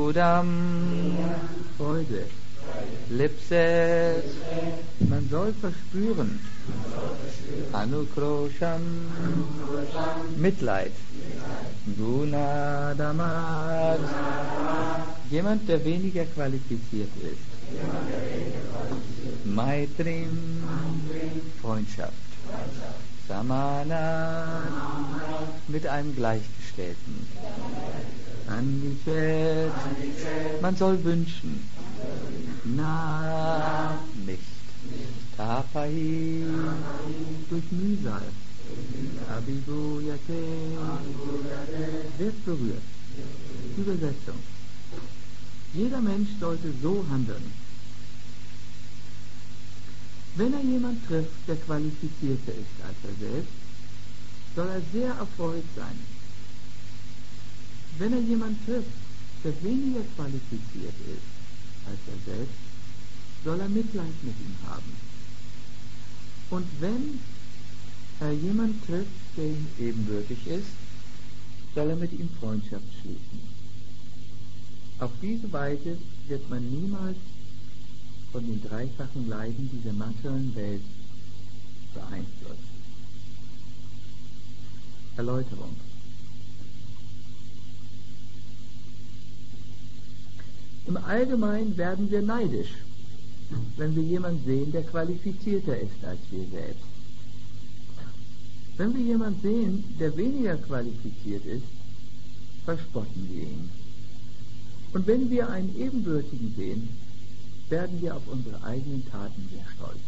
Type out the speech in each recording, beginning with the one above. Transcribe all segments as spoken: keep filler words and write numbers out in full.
Sudam, Freude. Lipset, man soll verspüren. Anukrosham, Mitleid. Gunadamat, jemand, der weniger qualifiziert ist. Maitrim, Freundschaft. Samanat, mit einem Gleichgestellten. Andichet, man soll wünschen. Na, nicht. Tapai, durch Mühsal. Abibuyate, wird berührt. Übersetzung. Jeder Mensch sollte so handeln. Wenn er jemand trifft, der qualifizierter ist als er selbst, soll er sehr erfreut sein. Wenn er jemand trifft, der weniger qualifiziert ist als er selbst, soll er Mitleid mit ihm haben. Und wenn er jemand trifft, der ihm ebenbürtig ist, soll er mit ihm Freundschaft schließen. Auf diese Weise wird man niemals von den dreifachen Leiden dieser materiellen Welt beeinflusst. Erläuterung. Im Allgemeinen werden wir neidisch, wenn wir jemanden sehen, der qualifizierter ist als wir selbst. Wenn wir jemanden sehen, der weniger qualifiziert ist, verspotten wir ihn. Und wenn wir einen Ebenbürtigen sehen, werden wir auf unsere eigenen Taten sehr stolz.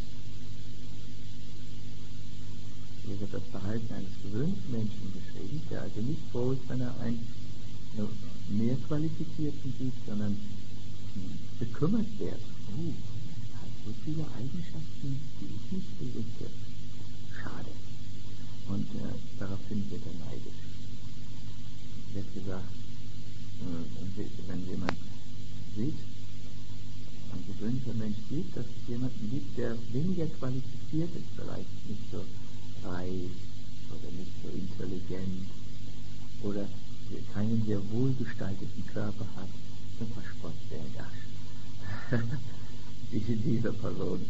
Hier wird das Verhalten eines gewöhnlichen Menschen beschrieben, der also nicht froh ist, wenn er einen mehr Qualifizierten sieht, sondern bekümmert wird. Oh, er hat so viele Eigenschaften, die ich nicht besitze. Schade. Und äh, daraufhin wird er neidisch. Es wird gesagt, äh, wenn jemand sieht, ein gewöhnlicher Mensch sieht, dass es jemanden gibt, der weniger qualifiziert ist, vielleicht nicht so reich oder nicht so intelligent oder keinen sehr wohlgestalteten Körper hat, dann verspottet er das. Diese, diese Person.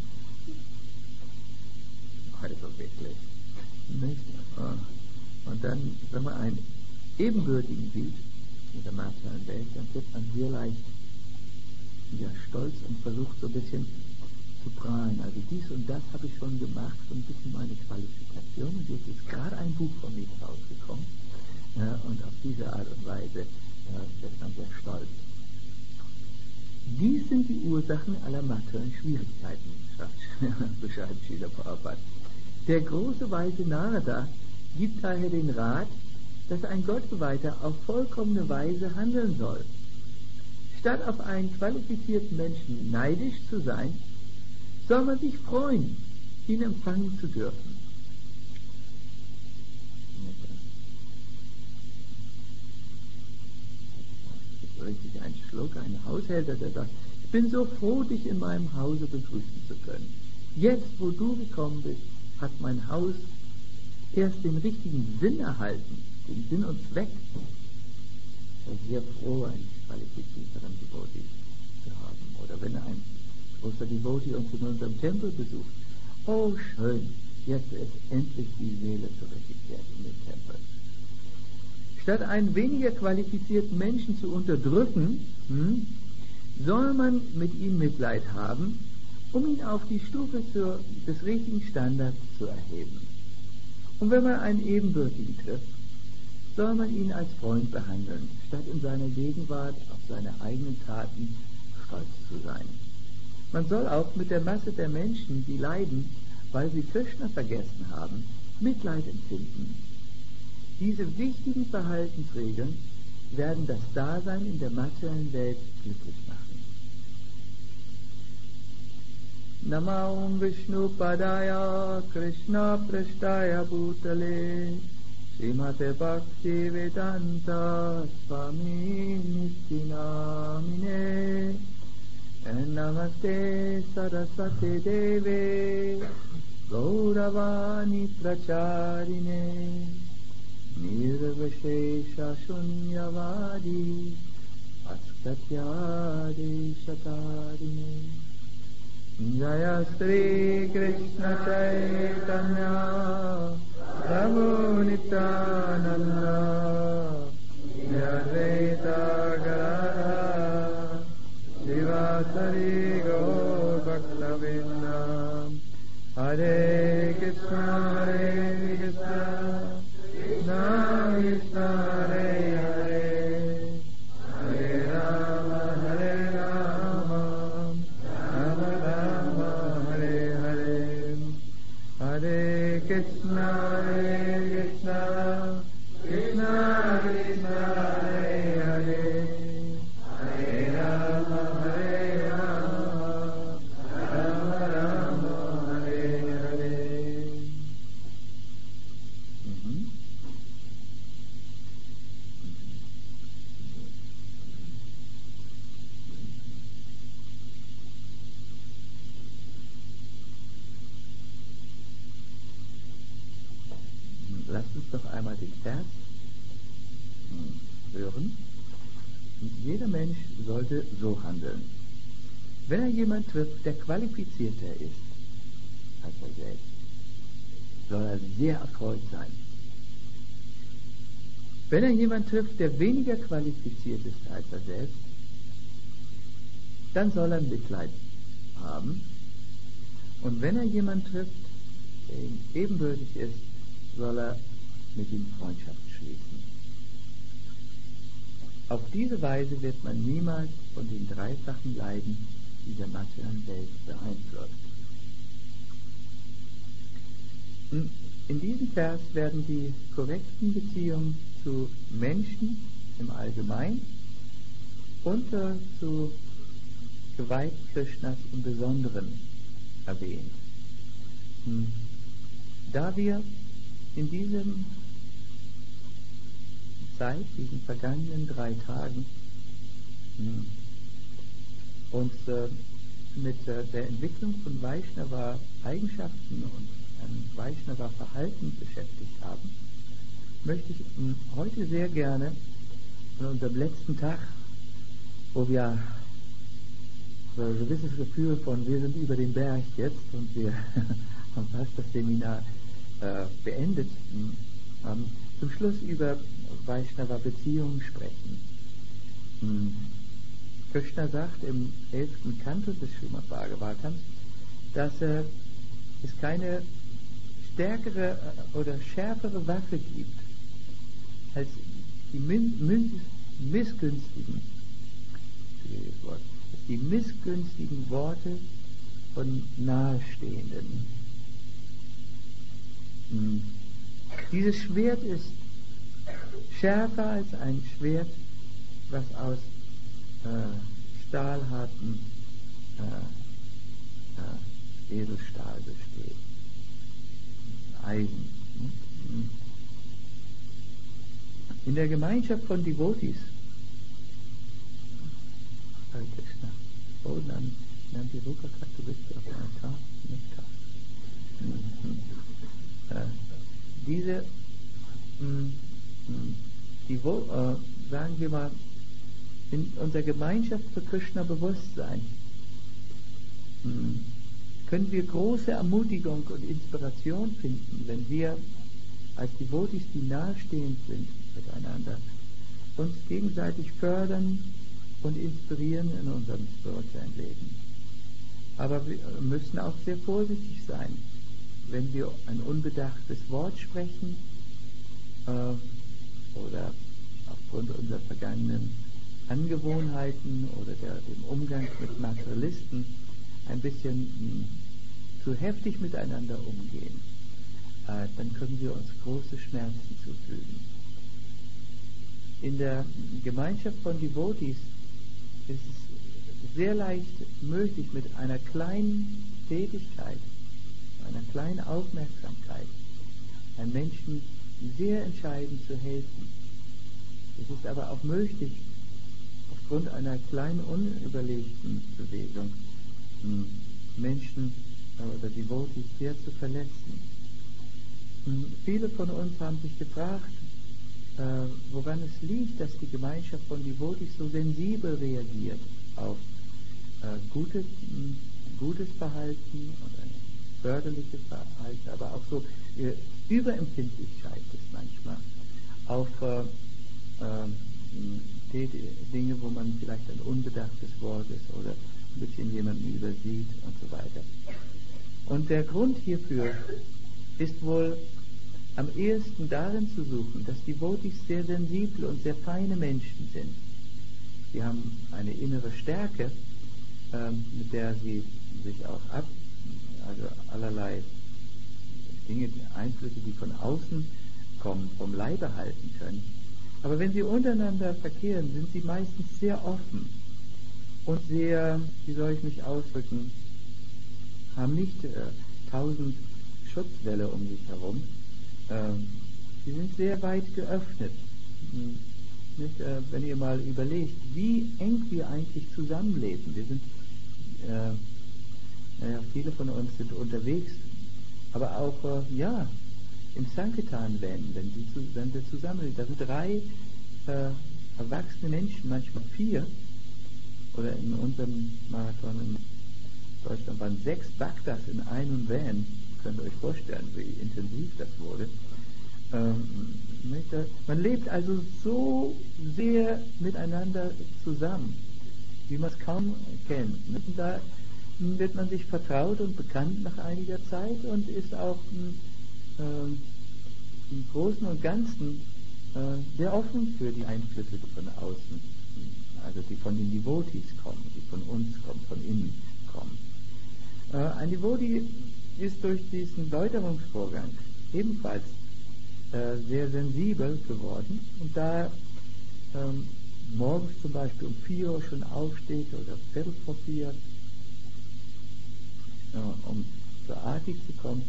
Also wirklich. Nicht? Und dann, wenn man einen Ebenbürtigen sieht in der materiellen Welt, dann wird man hier leicht ja, stolz und versucht so ein bisschen zu prahlen. Also dies und das habe ich schon gemacht, so ein bisschen meine Qualifikation. Und jetzt ist gerade ein Buch von mir rausgekommen. Ja, und auf diese Art und Weise ja, wird man sehr stolz. Dies sind die Ursachen aller materiellen Schwierigkeiten, beschreibt Srila Prabhupada. Der große weise Narada gibt daher den Rat, dass ein Gottgeweihter auf vollkommene Weise handeln soll. Statt auf einen qualifizierten Menschen neidisch zu sein, soll man sich freuen, ihn empfangen zu dürfen. Richtig ein Schluck, ein Haushälter, der sagt, ich bin so froh, dich in meinem Hause begrüßen zu können. Jetzt, wo du gekommen bist, hat mein Haus erst den richtigen Sinn erhalten, den Sinn und Zweck. Ich bin sehr froh, einen qualifizierteren Devotee zu haben. Oder wenn ein großer Devotee uns in unserem Tempel besucht. Oh, schön, jetzt ist endlich die Seele zurückgekehrt in den Tempel. Statt einen weniger qualifizierten Menschen zu unterdrücken, hm, soll man mit ihm Mitleid haben, um ihn auf die Stufe zur, des richtigen Standards zu erheben. Und wenn man einen Ebenbürtigen trifft, soll man ihn als Freund behandeln, statt in seiner Gegenwart auf seine eigenen Taten stolz zu sein. Man soll auch mit der Masse der Menschen, die leiden, weil sie Krishna vergessen haben, Mitleid empfinden. Diese wichtigen Verhaltensregeln werden das Dasein in der materiellen Welt glücklich machen. Namo Vishnu Padaya Krishna Prasthaya Bhutale Srimate Bhakti Vedanta Swami Nityanamine Namaste Saraswati Deve Gauravani Pracharine Nirvashesha Shunyavadi Asatyadi Shatadine Jaya Sri Krishna Chaitanya Prabhu Nityananda Advaita Gadadhara Srivasari Gaur Bhaktavinda Hare Krishna Hare Krishna Krishna Krishna Hare Hare Hare Rama Hare Rama Rama Rama Hare Hare Hare Krishna Hare Krishna Krishna Krishna Hare Hare Hare Rama Hare Rama Rama Rama Hare Hare. Mhm. Lasst uns doch einmal den Vers hören. Jeder Mensch sollte so handeln. Wenn er jemand trifft, der qualifizierter ist als er selbst, soll er sehr erfreut sein. Wenn er jemand trifft, der weniger qualifiziert ist als er selbst, dann soll er Mitleid haben. Und wenn er jemand trifft, der ihm ebenbürtig ist, soll er mit ihm Freundschaft schließen. Auf diese Weise wird man niemals von den dreifachen Leiden dieser materiellen Welt beeinflusst. In diesem Vers werden die korrekten Beziehungen zu Menschen im Allgemeinen und äh, zu Gewalt Krishnas im Besonderen erwähnt. Da wir in diesem Zeit, diesen vergangenen drei Tagen, uns äh, mit äh, der Entwicklung von Vaishnava-Eigenschaften und einem Vaishnava-Verhalten beschäftigt haben, möchte ich ähm, heute sehr gerne an unserem letzten Tag, wo wir so ein gewisses Gefühl von, wir sind über den Berg jetzt und wir haben fast das Seminar äh, beendet, ähm, zum Schluss über Vaishnava-Beziehungen sprechen. Hm. Krishna sagt im elften Kanto des Srimad Bhagavatam, dass äh, es keine stärkere äh, oder schärfere Waffe gibt als die min- min- missgünstigen, Wort, die missgünstigen Worte von Nahestehenden. Hm. Dieses Schwert ist schärfer als ein Schwert, was aus äh, stahlharten äh, äh, Edelstahl besteht. Eisen. Hm. In der Gemeinschaft von Devotees, Hare Krishna, oh, dann nennt die Ruka Katholik auf einen Tag, Nektar. Äh, diese, mh, die, wo, äh, sagen wir mal, in unserer Gemeinschaft für Krishna Bewusstsein, mh, können wir große Ermutigung und Inspiration finden, wenn wir als Devotees, die nahestehend sind miteinander, uns gegenseitig fördern und inspirieren in unserem spirituellen Leben. Aber wir müssen auch sehr vorsichtig sein, wenn wir ein unbedachtes Wort sprechen äh, oder aufgrund unserer vergangenen Angewohnheiten oder der, dem Umgang mit Materialisten ein bisschen mh, zu heftig miteinander umgehen, äh, dann können wir uns große Schmerzen zufügen. In der Gemeinschaft von Devotees ist es sehr leicht möglich, mit einer kleinen Tätigkeit, einer kleinen Aufmerksamkeit, einem Menschen sehr entscheidend zu helfen. Es ist aber auch möglich, aufgrund einer kleinen, unüberlegten Bewegung Menschen oder Devotees sehr zu verletzen. Viele von uns haben sich gefragt, äh, woran es liegt, dass die Gemeinschaft von Devotees so sensibel reagiert auf äh, gute, mh, gutes Verhalten und ein förderliches Verhalten, aber auch so äh, Überempfindlichkeit ist manchmal auf äh, äh, die, die Dinge, wo man vielleicht ein unbedachtes Wort ist oder ein bisschen jemanden übersieht und so weiter. Und der Grund hierfür ist wohl am ehesten darin zu suchen, dass die Devotees sehr sensible und sehr feine Menschen sind. Sie haben eine innere Stärke, ähm, mit der sie sich auch ab, also allerlei Dinge, Einflüsse, die von außen kommen, vom Leibe halten können. Aber wenn sie untereinander verkehren, sind sie meistens sehr offen und sehr, wie soll ich mich ausdrücken, haben nicht äh, tausend Schutzwälle um sich herum. Ähm, sie sind sehr weit geöffnet. Hm, nicht, äh, wenn ihr mal überlegt, wie eng wir eigentlich zusammenleben. Wir sind, äh, naja, viele von uns sind unterwegs, aber auch, äh, ja, im Sankirtan-Van, wenn, sie zu, wenn wir zusammenleben. Da sind drei äh, erwachsene Menschen, manchmal vier, oder in unserem Marathon in Deutschland waren sechs Bhaktas in einem Van. Könnt ihr euch vorstellen, wie intensiv das wurde. Ähm, nicht? Man lebt also so sehr miteinander zusammen, wie man es kaum kennt. Nicht? Und da wird man sich vertraut und bekannt nach einiger Zeit und ist auch äh, im Großen und Ganzen äh, sehr offen für die Einflüsse, die von außen, also die von den Devotees kommen, die von uns kommen, von innen kommen. Äh, ein Devotee ist durch diesen Läuterungsvorgang ebenfalls äh, sehr sensibel geworden und da ähm, morgens zum Beispiel um vier Uhr schon aufsteht oder viertel vor vier, äh, um zur Artik zu kommen,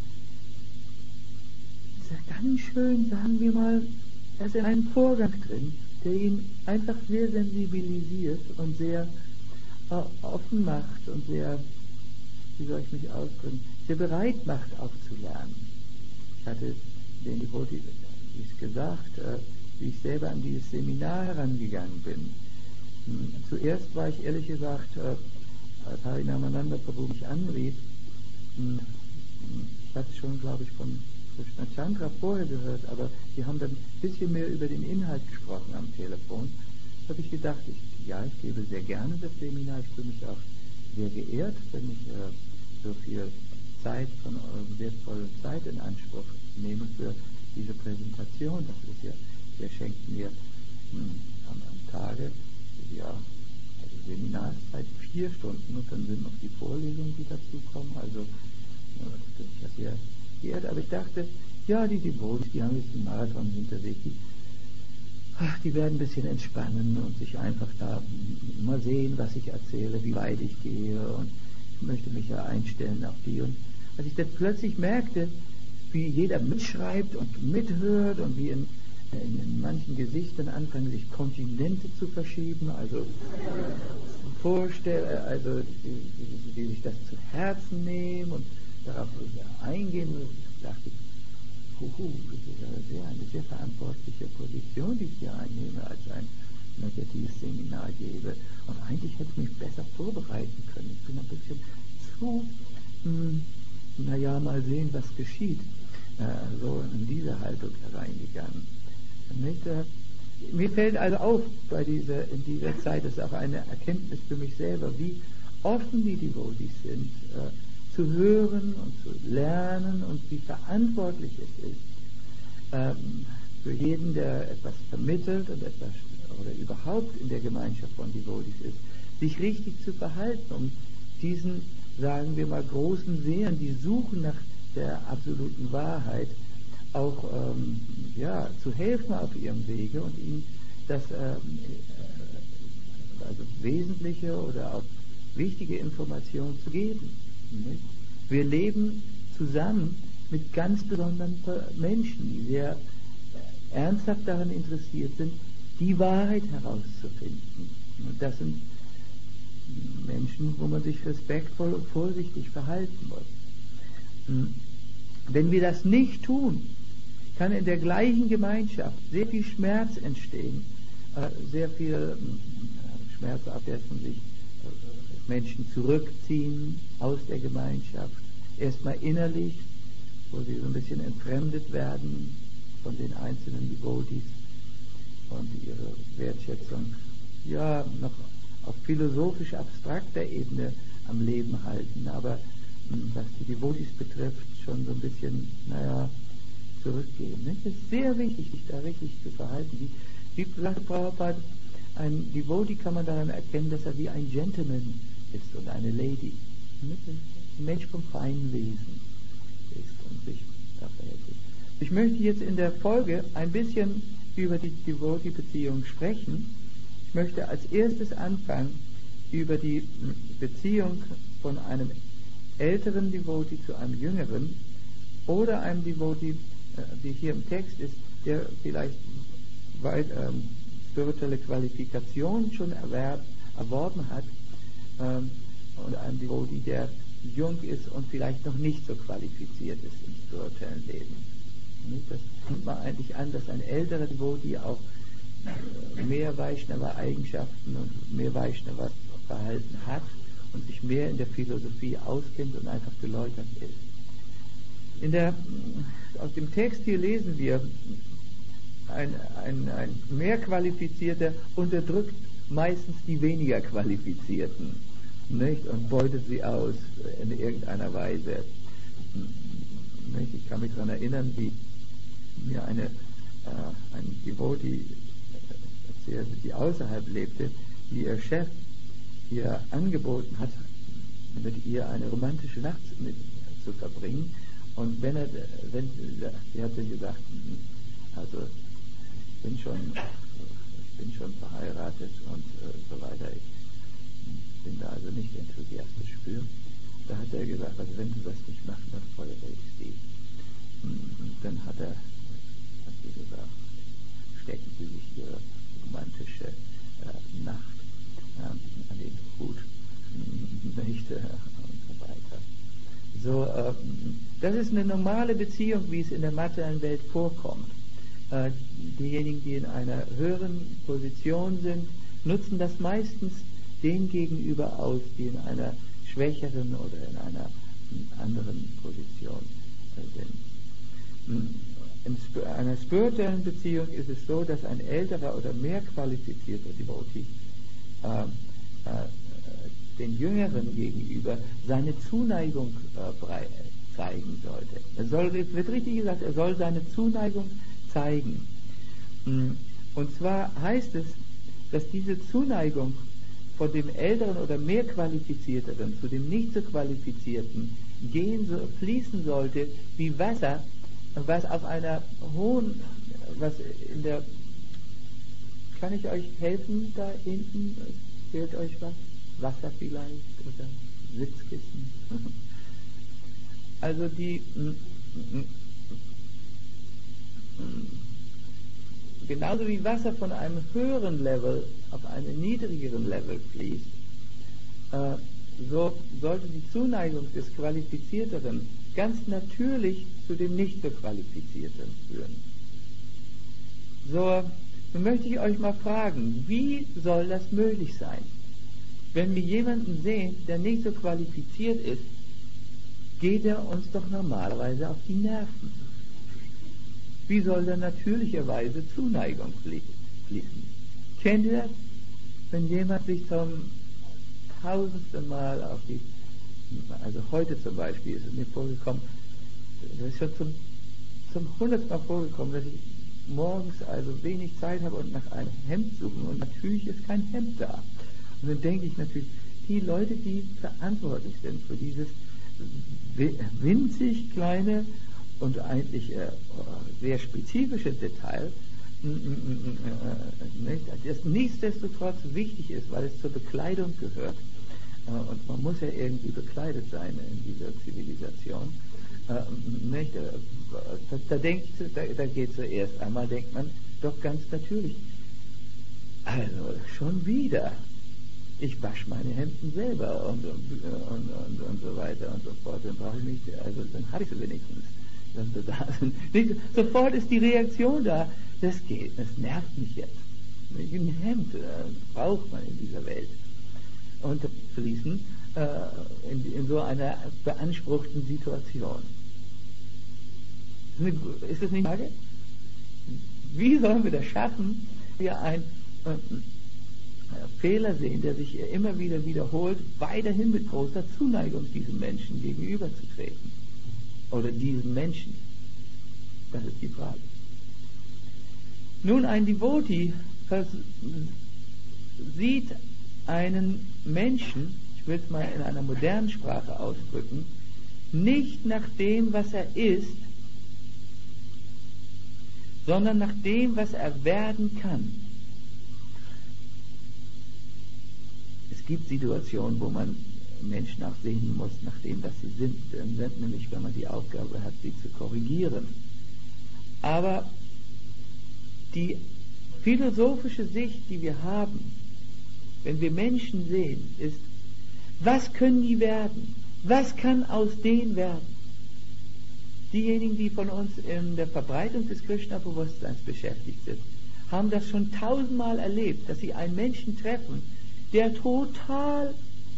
ist er ganz schön, sagen wir mal, er ist in einem Vorgang drin, der ihn einfach sehr sensibilisiert und sehr äh, offen macht und sehr, wie soll ich mich ausdrücken, sehr bereit macht, auch zu lernen. Ich hatte den Devotees gesagt, äh, wie ich selber an dieses Seminar herangegangen bin. Hm, zuerst war ich ehrlich gesagt, äh, als Harinamananda Prabhu mich anrief, hm, ich hatte schon, glaube ich, von Krishna Chandra vorher gehört, aber wir haben dann ein bisschen mehr über den Inhalt gesprochen am Telefon. Da habe ich gedacht, ich, ja, ich gebe sehr gerne das Seminar, ich fühle mich auch sehr geehrt, wenn ich äh, so viel Zeit von eurer wertvollen Zeit in Anspruch nehme für diese Präsentation. Das ist ja, ihr schenkt mir hm, am, am Tage, ja, also Seminarszeit vier Stunden und dann sind noch die Vorlesungen, die dazukommen. Also ja, das bin ich ja sehr geehrt. Aber ich dachte, ja, die Devotees, die haben jetzt einen Marathon hinter sich, die, ach, die werden ein bisschen entspannen und sich einfach da mal sehen, was ich erzähle, wie weit ich gehe und ich möchte mich ja einstellen auf die. Und als ich dann plötzlich merkte, wie jeder mitschreibt und mithört und wie in, in, in manchen Gesichtern anfangen sich Kontinente zu verschieben, also vorstelle, also die, die, die sich das zu Herzen nehmen und darauf eingehen, dachte ich, huhu, das ist eine sehr, eine sehr verantwortliche Position, die ich hier einnehme, als ein negatives Seminar gebe. Und eigentlich hätte ich mich besser vorbereiten können. Ich bin ein bisschen zu, hm, naja, mal sehen, was geschieht, äh, so in diese Haltung hereingegangen. Nicht, äh, mir fällt also auf, bei dieser, in dieser Zeit, das ist auch eine Erkenntnis für mich selber, wie offen die Devotees sind, äh, zu hören und zu lernen und wie verantwortlich es ist, ähm, für jeden, der etwas vermittelt und etwas oder überhaupt in der Gemeinschaft von Devotees ist, sich richtig zu verhalten, um diesen, sagen wir mal, großen Seelen, die suchen nach der absoluten Wahrheit, auch ähm, ja, zu helfen auf ihrem Wege und ihnen das ähm, äh, also wesentliche oder auch wichtige Informationen zu geben. Nicht? Wir leben zusammen mit ganz besonderen Menschen, die sehr ernsthaft daran interessiert sind, die Wahrheit herauszufinden. Und das sind Menschen, wo man sich respektvoll und vorsichtig verhalten muss. Wenn wir das nicht tun, kann in der gleichen Gemeinschaft sehr viel Schmerz entstehen, äh, sehr viel äh, Schmerz abdessen, sich äh, Menschen zurückziehen aus der Gemeinschaft, erstmal innerlich, wo sie so ein bisschen entfremdet werden von den einzelnen Devotees und ihre Wertschätzung ja noch auf philosophisch abstrakter Ebene am Leben halten, aber was die Devotees betrifft, schon so ein bisschen, naja, zurückgehen. Nicht? Es ist sehr wichtig, sich da richtig zu verhalten. Wie, wie sagt Prabhupada, ein Devotee kann man daran erkennen, dass er wie ein Gentleman ist und eine Lady. Nicht? Ein Mensch vom feinen Wesen ist und sich da verhält. Ich möchte jetzt in der Folge ein bisschen über die Devotee-Beziehung sprechen. Ich möchte als erstes anfangen über die Beziehung von einem älteren Devotee zu einem jüngeren oder einem Devotee, wie hier im Text ist, der vielleicht weit, ähm, spirituelle Qualifikation schon erwerb, erworben hat, ähm, und einem Devotee, der jung ist und vielleicht noch nicht so qualifiziert ist im spirituellen Leben. Das nimmt man eigentlich an, dass ein älterer Devotee auch mehr Vaishnava-Eigenschaften und mehr Vaishnava-Verhalten hat und sich mehr in der Philosophie auskennt und einfach geläutert ist. In der, aus dem Text hier lesen wir, ein, ein, ein mehr Qualifizierter unterdrückt meistens die weniger Qualifizierten, nicht? Und beutet sie aus in irgendeiner Weise. Nicht? Ich kann mich daran erinnern, wie mir eine, äh, ein Devotee erzählte, die außerhalb lebte, wie ihr Chef ihr angeboten hat, mit ihr eine romantische Nacht mit zu verbringen. Und wenn er, wenn, sie hat dann gesagt, also ich bin schon, ich bin schon verheiratet und äh, so weiter, ich bin da also nicht enthusiastisch für. Da hat er gesagt, also wenn du das nicht machst, dann feuere ich sie. Und dann hat er, hat sie gesagt, stecken sie sich ihre romantische äh, Nacht äh, an den Hut, nicht, äh, und so weiter. So, äh, das ist eine normale Beziehung, wie es in der materiellen Welt vorkommt. Äh, diejenigen, die in einer höheren Position sind, nutzen das meistens den gegenüber aus, die in einer schwächeren oder in einer anderen Position äh, sind. In sp- einer spirituellen Beziehung ist es so, dass ein älterer oder mehr qualifizierter Devotee äh, äh, den Jüngeren gegenüber seine Zuneigung äh, brei- zeigen sollte. Er soll, es wird richtig gesagt, er soll seine Zuneigung zeigen. Und zwar heißt es, dass diese Zuneigung von dem Älteren oder mehr Qualifizierteren zu dem nicht so Qualifizierten gehen so, fließen sollte wie Wasser, was auf einer hohen, was in der, kann ich euch helfen da hinten? Fehlt euch was? Wasser vielleicht oder Sitzkissen? Also die, genauso wie Wasser von einem höheren Level auf einen niedrigeren Level fließt, äh, so sollte die Zuneigung des Qualifizierteren ganz natürlich zu dem nicht so Qualifizierten führen. So, nun möchte ich euch mal fragen, wie soll das möglich sein? Wenn wir jemanden sehen, der nicht so qualifiziert ist, geht er uns doch normalerweise auf die Nerven. Wie soll da natürlicherweise Zuneigung fließen? Kennt ihr das? Wenn jemand sich zum tausendsten Mal auf die, also heute zum Beispiel ist es mir vorgekommen, das ist schon zum, zum hundertsten Mal vorgekommen, dass ich morgens also wenig Zeit habe und nach einem Hemd suche und natürlich ist kein Hemd da. Und dann denke ich natürlich, die Leute, die verantwortlich sind für dieses winzig kleine und eigentlich äh, sehr spezifische Detail, das nichtsdestotrotz wichtig ist, weil es zur Bekleidung gehört. Äh, und man muss ja irgendwie bekleidet sein in dieser Zivilisation. Äh, nicht? Da, da, denkt, da, da geht zuerst einmal, denkt man doch ganz natürlich, also schon wieder. Ich wasche meine Hemden selber und, und, und, und, und so weiter und so fort. Dann brauche ich mich, also dann habe ich sie wenigstens. wenn wir da sind. Nicht, sofort ist die Reaktion da, das geht, das nervt mich jetzt. Ein Hemd äh, braucht man in dieser Welt. Und fließen äh, in, in so einer beanspruchten Situation. Ist das nicht eine Frage? Wie sollen wir das schaffen, wir einen äh, Fehler sehen, der sich immer wieder wiederholt, weiterhin mit großer Zuneigung diesem Menschen gegenüberzutreten? Oder diesem Menschen? Das ist die Frage. Nun, ein Devotee sieht einen Menschen, ich will es mal in einer modernen Sprache ausdrücken, nicht nach dem, was er ist, sondern nach dem, was er werden kann. Es gibt Situationen, wo man Menschen auch sehen muss, nach dem, was sie sind, nämlich wenn man die Aufgabe hat, sie zu korrigieren. Aber die philosophische Sicht, die wir haben, wenn wir Menschen sehen, ist, was können die werden? Was kann aus denen werden? Diejenigen, die von uns in der Verbreitung des Krishna-Bewusstseins beschäftigt sind, haben das schon tausendmal erlebt, dass sie einen Menschen treffen, der total,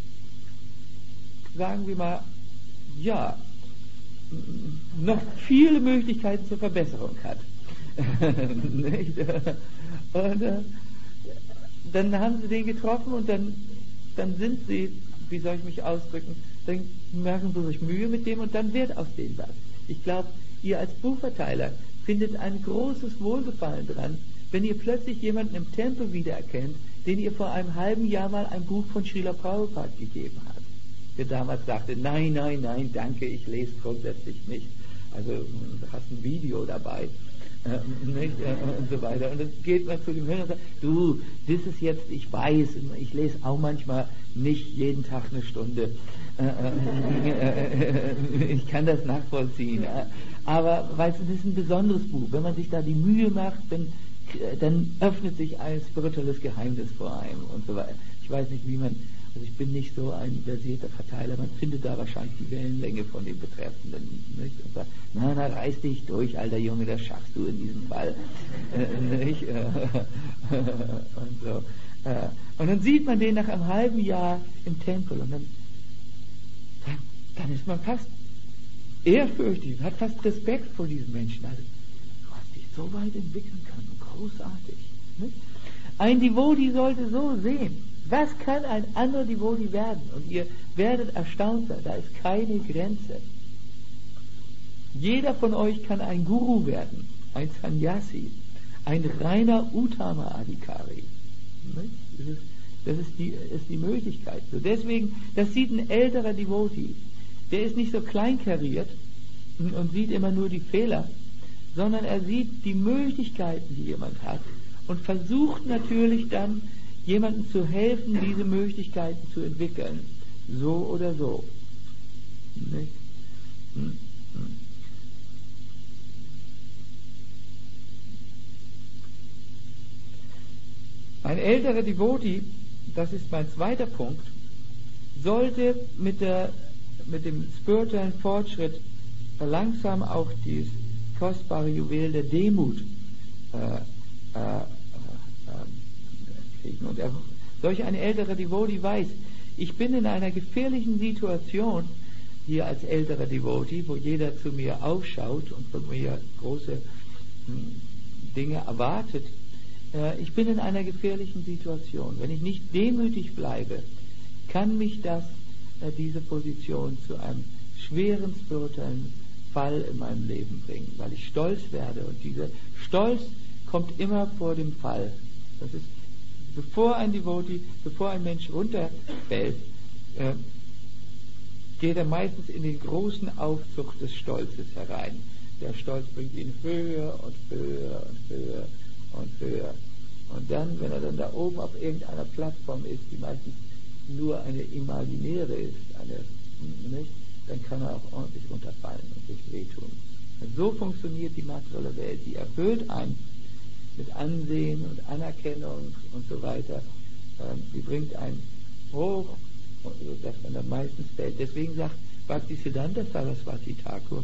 sagen wir mal, ja, noch viele Möglichkeiten zur Verbesserung hat. Nicht? Und äh, dann haben sie den getroffen und dann, dann sind sie, wie soll ich mich ausdrücken, dann merken sie sich Mühe mit dem und dann wird aus dem was. Ich glaube, ihr als Buchverteiler findet ein großes Wohlgefallen dran, wenn ihr plötzlich jemanden im Tempel wiedererkennt, den ihr vor einem halben Jahr mal ein Buch von Srila Prabhupada gegeben habt. Der damals sagte, nein, nein, nein, danke, ich lese grundsätzlich nicht. Also du hast ein Video dabei. Äh, nicht, äh, und so weiter. Und dann geht man zu dem hin und sagt, du, das ist jetzt, ich weiß, ich lese auch manchmal nicht jeden Tag eine Stunde. Äh, äh, ich kann das nachvollziehen. Äh, aber weißt du, das ist ein besonderes Buch. Wenn man sich da die Mühe macht, dann, dann öffnet sich ein spirituelles Geheimnis vor einem und so weiter. Ich weiß nicht, wie man, also ich bin nicht so ein versierter Verteiler, man findet da wahrscheinlich die Wellenlänge von dem Betreffenden, nicht? Und sagt, na, na, reiß dich durch, alter Junge, das schaffst du in diesem Fall. Äh, nicht? Und so. Äh, und dann sieht man den nach einem halben Jahr im Tempel und dann, dann, dann ist man fast ehrfürchtig, hat fast Respekt vor diesem Menschen. Also, was dich so weit entwickeln kann, großartig. Nicht? Ein Devotee sollte so sehen, was kann ein anderer Devotee werden? Und ihr werdet erstaunt sein, da ist keine Grenze. Jeder von euch kann ein Guru werden, ein Sannyasi, ein reiner Uttama-Adhikari. Das ist, das ist, die, ist die Möglichkeit. So deswegen, das sieht ein älterer Devotee. Der ist nicht so kleinkariert und sieht immer nur die Fehler, sondern er sieht die Möglichkeiten, die jemand hat und versucht natürlich dann, jemandem zu helfen, diese Möglichkeiten zu entwickeln. So oder so. Nicht? Hm, hm. Ein älterer Devotee, das ist mein zweiter Punkt, sollte mit, der, mit dem spirituellen Fortschritt langsam auch dieses kostbare Juwel der Demut äh, äh, und er, solch ein älterer Devotee weiß, ich bin in einer gefährlichen Situation, hier als älterer Devotee, wo jeder zu mir aufschaut und von mir große hm, Dinge erwartet. Äh, ich bin in einer gefährlichen Situation. Wenn ich nicht demütig bleibe, kann mich das, äh, diese Position zu einem schweren spirituellen Fall in meinem Leben bringen, weil ich stolz werde. Und dieser Stolz kommt immer vor dem Fall. Das ist Bevor ein Devotee, bevor ein Mensch runterfällt, äh, geht er meistens in den großen Aufzug des Stolzes herein. Der Stolz bringt ihn höher und höher und höher und höher. Und dann, wenn er dann da oben auf irgendeiner Plattform ist, die meistens nur eine imaginäre ist, eine, nicht, dann kann er auch ordentlich runterfallen und sich wehtun. Und so funktioniert die materielle Welt. Die erfüllt einen mit Ansehen und Anerkennung und so weiter. Ähm, die bringt einen hoch, dass man dann meistens fällt. Deswegen sagt Bhaktisiddhanta Saraswati Thakur,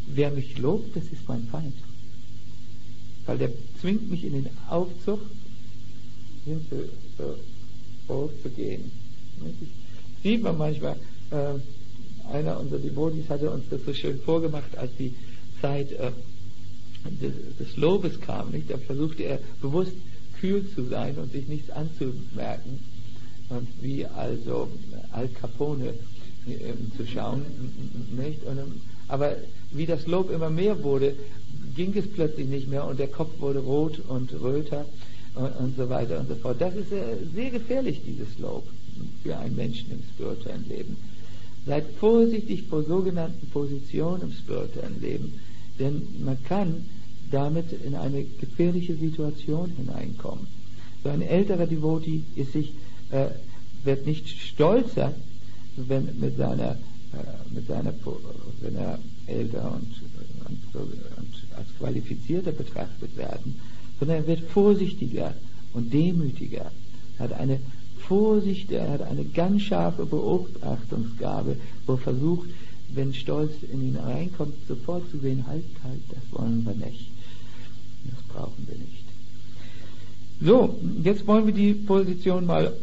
wer mich lobt, das ist mein Feind. Weil der zwingt mich in den Aufzug, hin zu, zu, hochzugehen. Sieht man manchmal, äh, einer unserer Devotis hatte uns das so schön vorgemacht, als die Zeit äh, des, des Lobes kam. Nicht? Da versuchte er bewusst kühl zu sein und sich nichts anzumerken. Und wie also Al Capone äh, zu schauen. Nicht? Und, aber wie das Lob immer mehr wurde, ging es plötzlich nicht mehr und der Kopf wurde rot und röter und, und so weiter und so fort. Das ist äh, sehr gefährlich, dieses Lob, für einen Menschen im spirituellen Leben. Seid vorsichtig vor sogenannten Positionen im spirituellen Leben, denn man kann damit in eine gefährliche Situation hineinkommen. So ein älterer Devotee ist sich, äh, wird nicht stolzer, wenn mit seiner, äh, mit seiner, wenn er älter und, und, so, und als qualifizierter betrachtet werden, sondern er wird vorsichtiger und demütiger, hat eine Vorsicht, er hat eine ganz scharfe Beobachtungsgabe, wo er versucht, wenn Stolz in ihn reinkommt, sofort zu sehen, halt, halt, das wollen wir nicht. Das brauchen wir nicht. So, jetzt wollen wir die Position mal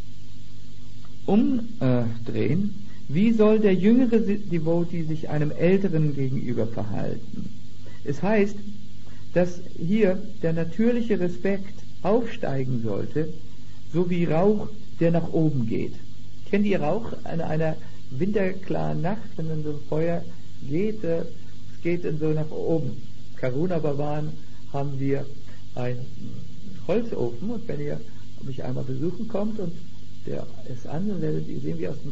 umdrehen. Wie soll der jüngere Devotee sich einem älteren gegenüber verhalten? Es heißt, dass hier der natürliche Respekt aufsteigen sollte, so wie Rauch, der nach oben geht. Kennt ihr Rauch an einer winterklaren Nacht, wenn dann so ein Feuer geht, äh, es geht dann so nach oben. Karuna Bhavan haben wir einen Holzofen und wenn ihr mich einmal besuchen kommt und der ist an, dann werdet ihr sehen, wie aus dem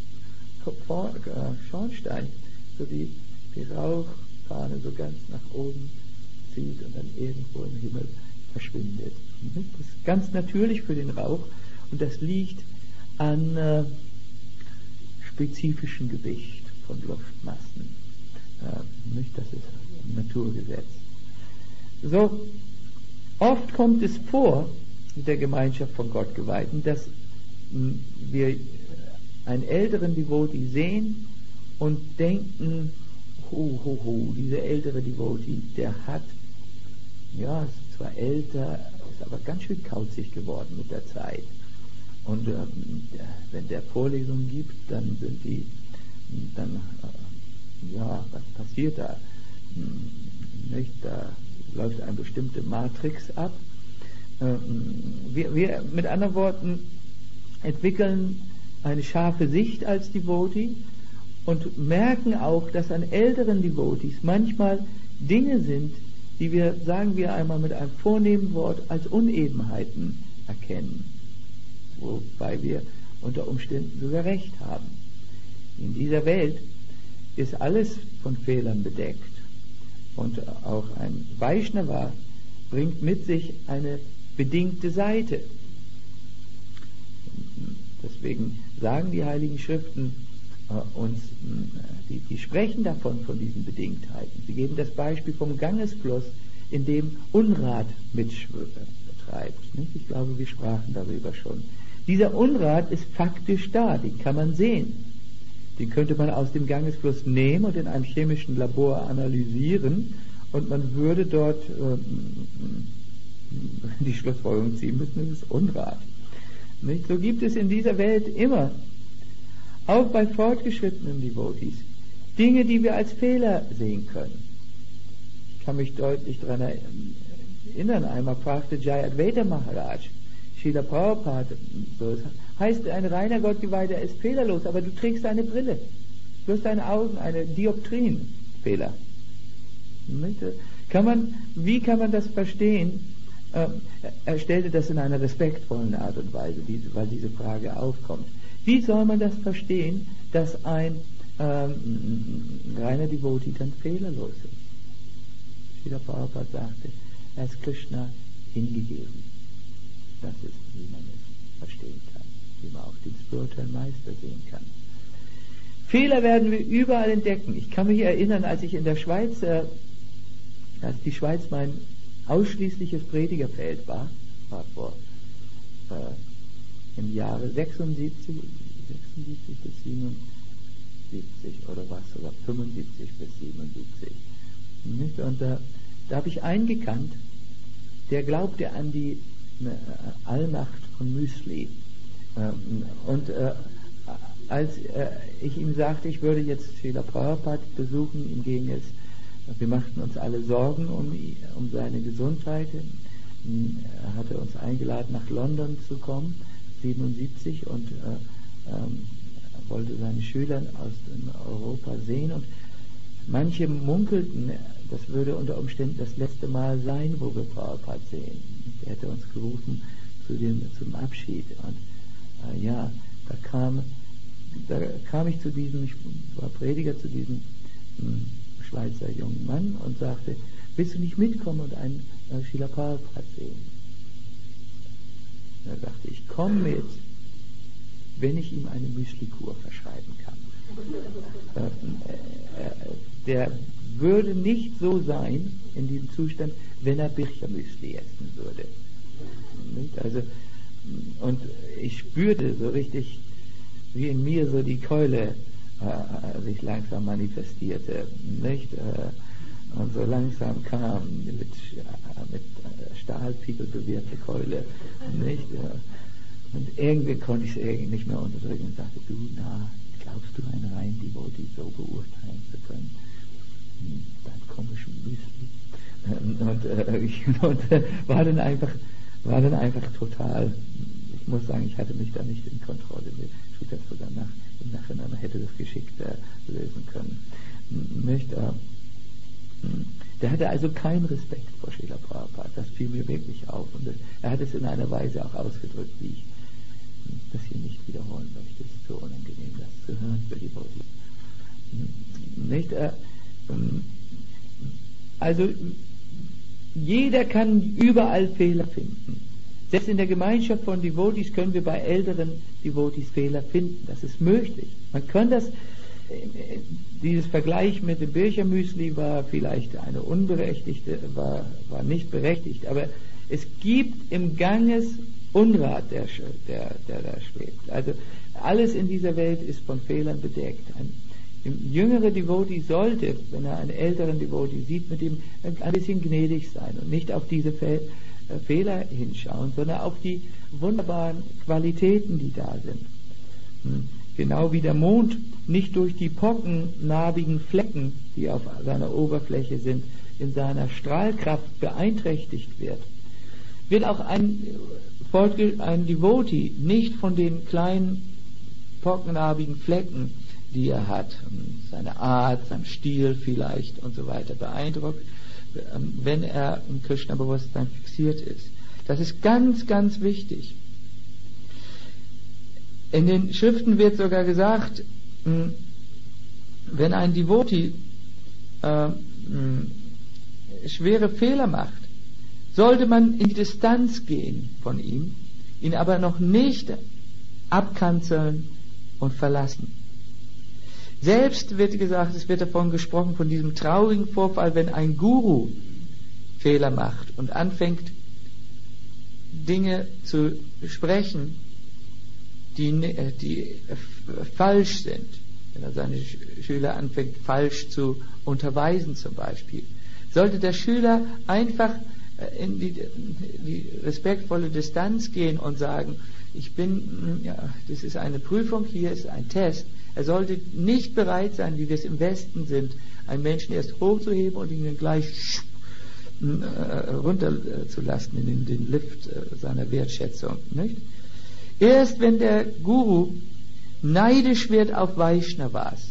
Schornstein so die, die Rauchfahne so ganz nach oben zieht und dann irgendwo im Himmel verschwindet. Das ist ganz natürlich für den Rauch und das liegt an äh, spezifischem Gewicht von Luftmassen. Äh, nicht, das ist ein Naturgesetz. So, oft kommt es vor in der Gemeinschaft von Gottgeweihten, dass mh, wir einen älteren Devotee sehen und denken, ho, ho, ho, dieser ältere Devotee, der hat, ja, ist zwar älter, ist aber ganz schön kauzig geworden mit der Zeit. Und ähm, wenn der Vorlesungen gibt, dann sind die, dann, äh, ja, was passiert da? Hm, nicht? Da läuft eine bestimmte Matrix ab. Ähm, wir, wir, mit anderen Worten, entwickeln eine scharfe Sicht als Devotee und merken auch, dass an älteren Devotees manchmal Dinge sind, die wir, sagen wir einmal mit einem vornehmen Wort, als Unebenheiten erkennen, wobei wir unter Umständen sogar recht haben. In dieser Welt ist alles von Fehlern bedeckt und auch ein Vaishnava bringt mit sich eine bedingte Seite. Deswegen sagen die Heiligen Schriften äh, uns, äh, die, die sprechen davon, von diesen Bedingtheiten. Sie geben das Beispiel vom Gangesfluss, in dem Unrat betreibt. Nicht? Ich glaube, wir sprachen darüber schon. Dieser Unrat ist faktisch da, den kann man sehen. Den könnte man aus dem Gangesfluss nehmen und in einem chemischen Labor analysieren und man würde dort äh, die Schlussfolgerung ziehen müssen, es ist Unrat. Nicht? So gibt es in dieser Welt immer, auch bei fortgeschrittenen Devotees, Dinge, die wir als Fehler sehen können. Ich kann mich deutlich daran erinnern, einmal fragte Jayadvaita Maharaj, Srila Prabhupada, so, das heißt, ein reiner Gottgeweihter ist fehlerlos, aber du trägst eine Brille. Du hast deine Augen, eine Dioptrienfehler. Kann man, wie kann man das verstehen? Er stellte das in einer respektvollen Art und Weise, weil diese Frage aufkommt. Wie soll man das verstehen, dass ein ähm, reiner Devotee dann fehlerlos ist? Srila Prabhupada sagte, er ist Krishna hingegeben. Das ist, wie man es verstehen kann, wie man auch den spirituellen Meister sehen kann. Fehler werden wir überall entdecken. Ich kann mich erinnern, als ich in der Schweiz, äh, als die Schweiz mein ausschließliches Predigerfeld war, war vor äh, im Jahre sechsundsiebzig, sechsundsiebzig bis siebzig oder was, sogar fünfundsiebzig bis siebenundsiebzig. Nicht? Und da, da habe ich einen gekannt, der glaubte an die äh, Allmacht von Müsli. Ähm, und äh, als äh, ich ihm sagte, ich würde jetzt Srila Prabhupada besuchen, ihm ging es, wir machten uns alle Sorgen um, um seine Gesundheit. Er hatte uns eingeladen, nach London zu kommen, siebenundsiebzig, und äh, ähm, wollte seine Schüler aus Europa sehen. Und manche munkelten, das würde unter Umständen das letzte Mal sein, wo wir Prabhupada sehen. Er hätte uns gerufen zu dem, zum Abschied. Und äh, ja, da kam, da kam ich zu diesem, ich war Prediger, zu diesem mh, Schweizer jungen Mann und sagte, willst du nicht mitkommen und einen äh, Srila Prabhupada sehen? Da sagte ich, komm mit, wenn ich ihm eine Müsli-Kur verschreiben kann. äh, äh, der würde nicht so sein in diesem Zustand, wenn er Birchermüsli essen würde. Nicht? Also, und ich spürte so richtig, wie in mir so die Keule äh, sich langsam manifestierte, nicht? Äh, und so langsam kam mit, äh, mit Stahlpickel bewehrte Keule, nicht? Äh, und irgendwie konnte ich es irgendwie nicht mehr unterdrücken und sagte, du, na, glaubst du, ein rein Devotee so beurteilen zu können? Dein komischen Müsli. Und, äh, ich, und äh, war dann einfach, war dann einfach total, ich muss sagen, ich hatte mich da nicht in Kontrolle. Ich tut das sogar nach, im Nachhinein, man hätte das geschickt äh, lösen können. Nicht? Äh, der hatte also keinen Respekt vor Srila Prabhupada, das fiel mir wirklich auf. Und das, er hat es in einer Weise auch ausgedrückt, wie ich das hier nicht wiederholen möchte. Es ist so unangenehm, das zu hören für die Leute. Nicht? Äh, Also jeder kann überall Fehler finden. Selbst in der Gemeinschaft von Devotees können wir bei älteren Devotees Fehler finden. Das ist möglich. Man kann das, dieses Vergleich mit dem Birchermüsli war vielleicht eine unberechtigte, war, war nicht berechtigt, aber es gibt im Ganges Unrat, der, der, der da schwebt. Also alles in dieser Welt ist von Fehlern bedeckt. Ein jüngerer Devotee sollte, wenn er einen älteren Devotee sieht, mit ihm ein bisschen gnädig sein und nicht auf diese Fe- äh, Fehler hinschauen, sondern auf die wunderbaren Qualitäten, die da sind. Hm. Genau wie der Mond nicht durch die pockennarbigen Flecken, die auf seiner Oberfläche sind, in seiner Strahlkraft beeinträchtigt wird, wird auch ein, ein Devotee nicht von den kleinen pockennarbigen Flecken, die er hat, seine Art, sein Stil vielleicht und so weiter beeindruckt, wenn er im Krishna-Bewusstsein fixiert ist. Das ist ganz, ganz wichtig. In den Schriften wird sogar gesagt, wenn ein Devotee äh, schwere Fehler macht, sollte man in die Distanz gehen von ihm, ihn aber noch nicht abkanzeln und verlassen. Selbst wird gesagt, es wird davon gesprochen, von diesem traurigen Vorfall, wenn ein Guru Fehler macht und anfängt, Dinge zu sprechen, die, die falsch sind. Wenn er seine Schüler anfängt, falsch zu unterweisen zum Beispiel. Sollte der Schüler einfach in die, die respektvolle Distanz gehen und sagen, ich bin, ja, das ist eine Prüfung, hier ist ein Test. Er sollte nicht bereit sein, wie wir es im Westen sind, einen Menschen erst hochzuheben und ihn dann gleich äh, runterzulassen in den, den Lift äh, seiner Wertschätzung. Nicht? Erst wenn der Guru neidisch wird auf Vaishnavas,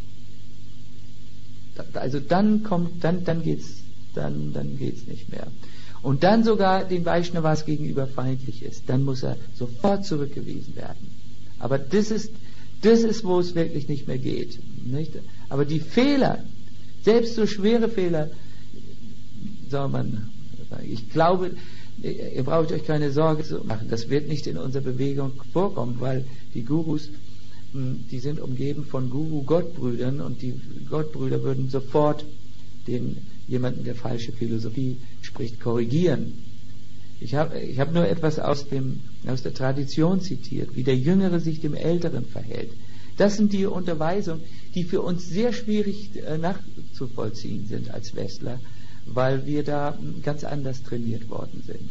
also dann kommt, dann, dann geht's, dann, dann geht's nicht mehr. Und dann sogar den Vaishnavas gegenüber feindlich ist, dann muss er sofort zurückgewiesen werden. Aber das ist, das ist, wo es wirklich nicht mehr geht. Nicht? Aber die Fehler, selbst so schwere Fehler, soll man, ich glaube, ihr braucht euch keine Sorge zu machen, das wird nicht in unserer Bewegung vorkommen, weil die Gurus, die sind umgeben von Guru-Gottbrüdern und die Gottbrüder würden sofort den jemanden, der falsche Philosophie spricht, korrigieren. Ich habe ich hab nur etwas aus, dem, aus der Tradition zitiert, wie der Jüngere sich dem Älteren verhält. Das sind die Unterweisungen, die für uns sehr schwierig äh, nachzuvollziehen sind als Westler, weil wir da ganz anders trainiert worden sind.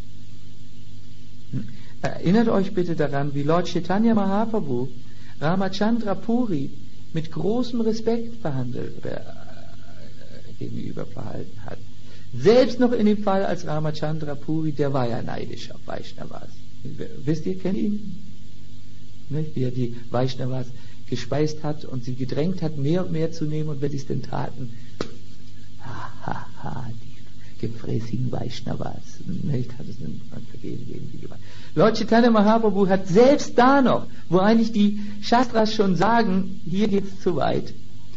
Erinnert euch bitte daran, wie Lord Chaitanya Mahaprabhu Ramachandra Puri mit großem Respekt verhandelt, äh, gegenüber verhalten hat. Selbst noch in dem Fall, als Ramachandra Puri, der war ja neidisch auf Vaishnavas. Wisst ihr, kennt ihn? Nicht? Wie er die Vaishnavas gespeist hat und sie gedrängt hat, mehr und mehr zu nehmen, und wenn sie es denn taten, ha, ha, ha, die gefräßigen Vaishnavas, nicht? Hat es einen Vergehen gegen sie gemacht. Lord Chaitanya Mahaprabhu hat selbst da noch, wo eigentlich die Shastras schon sagen, hier geht's zu weit,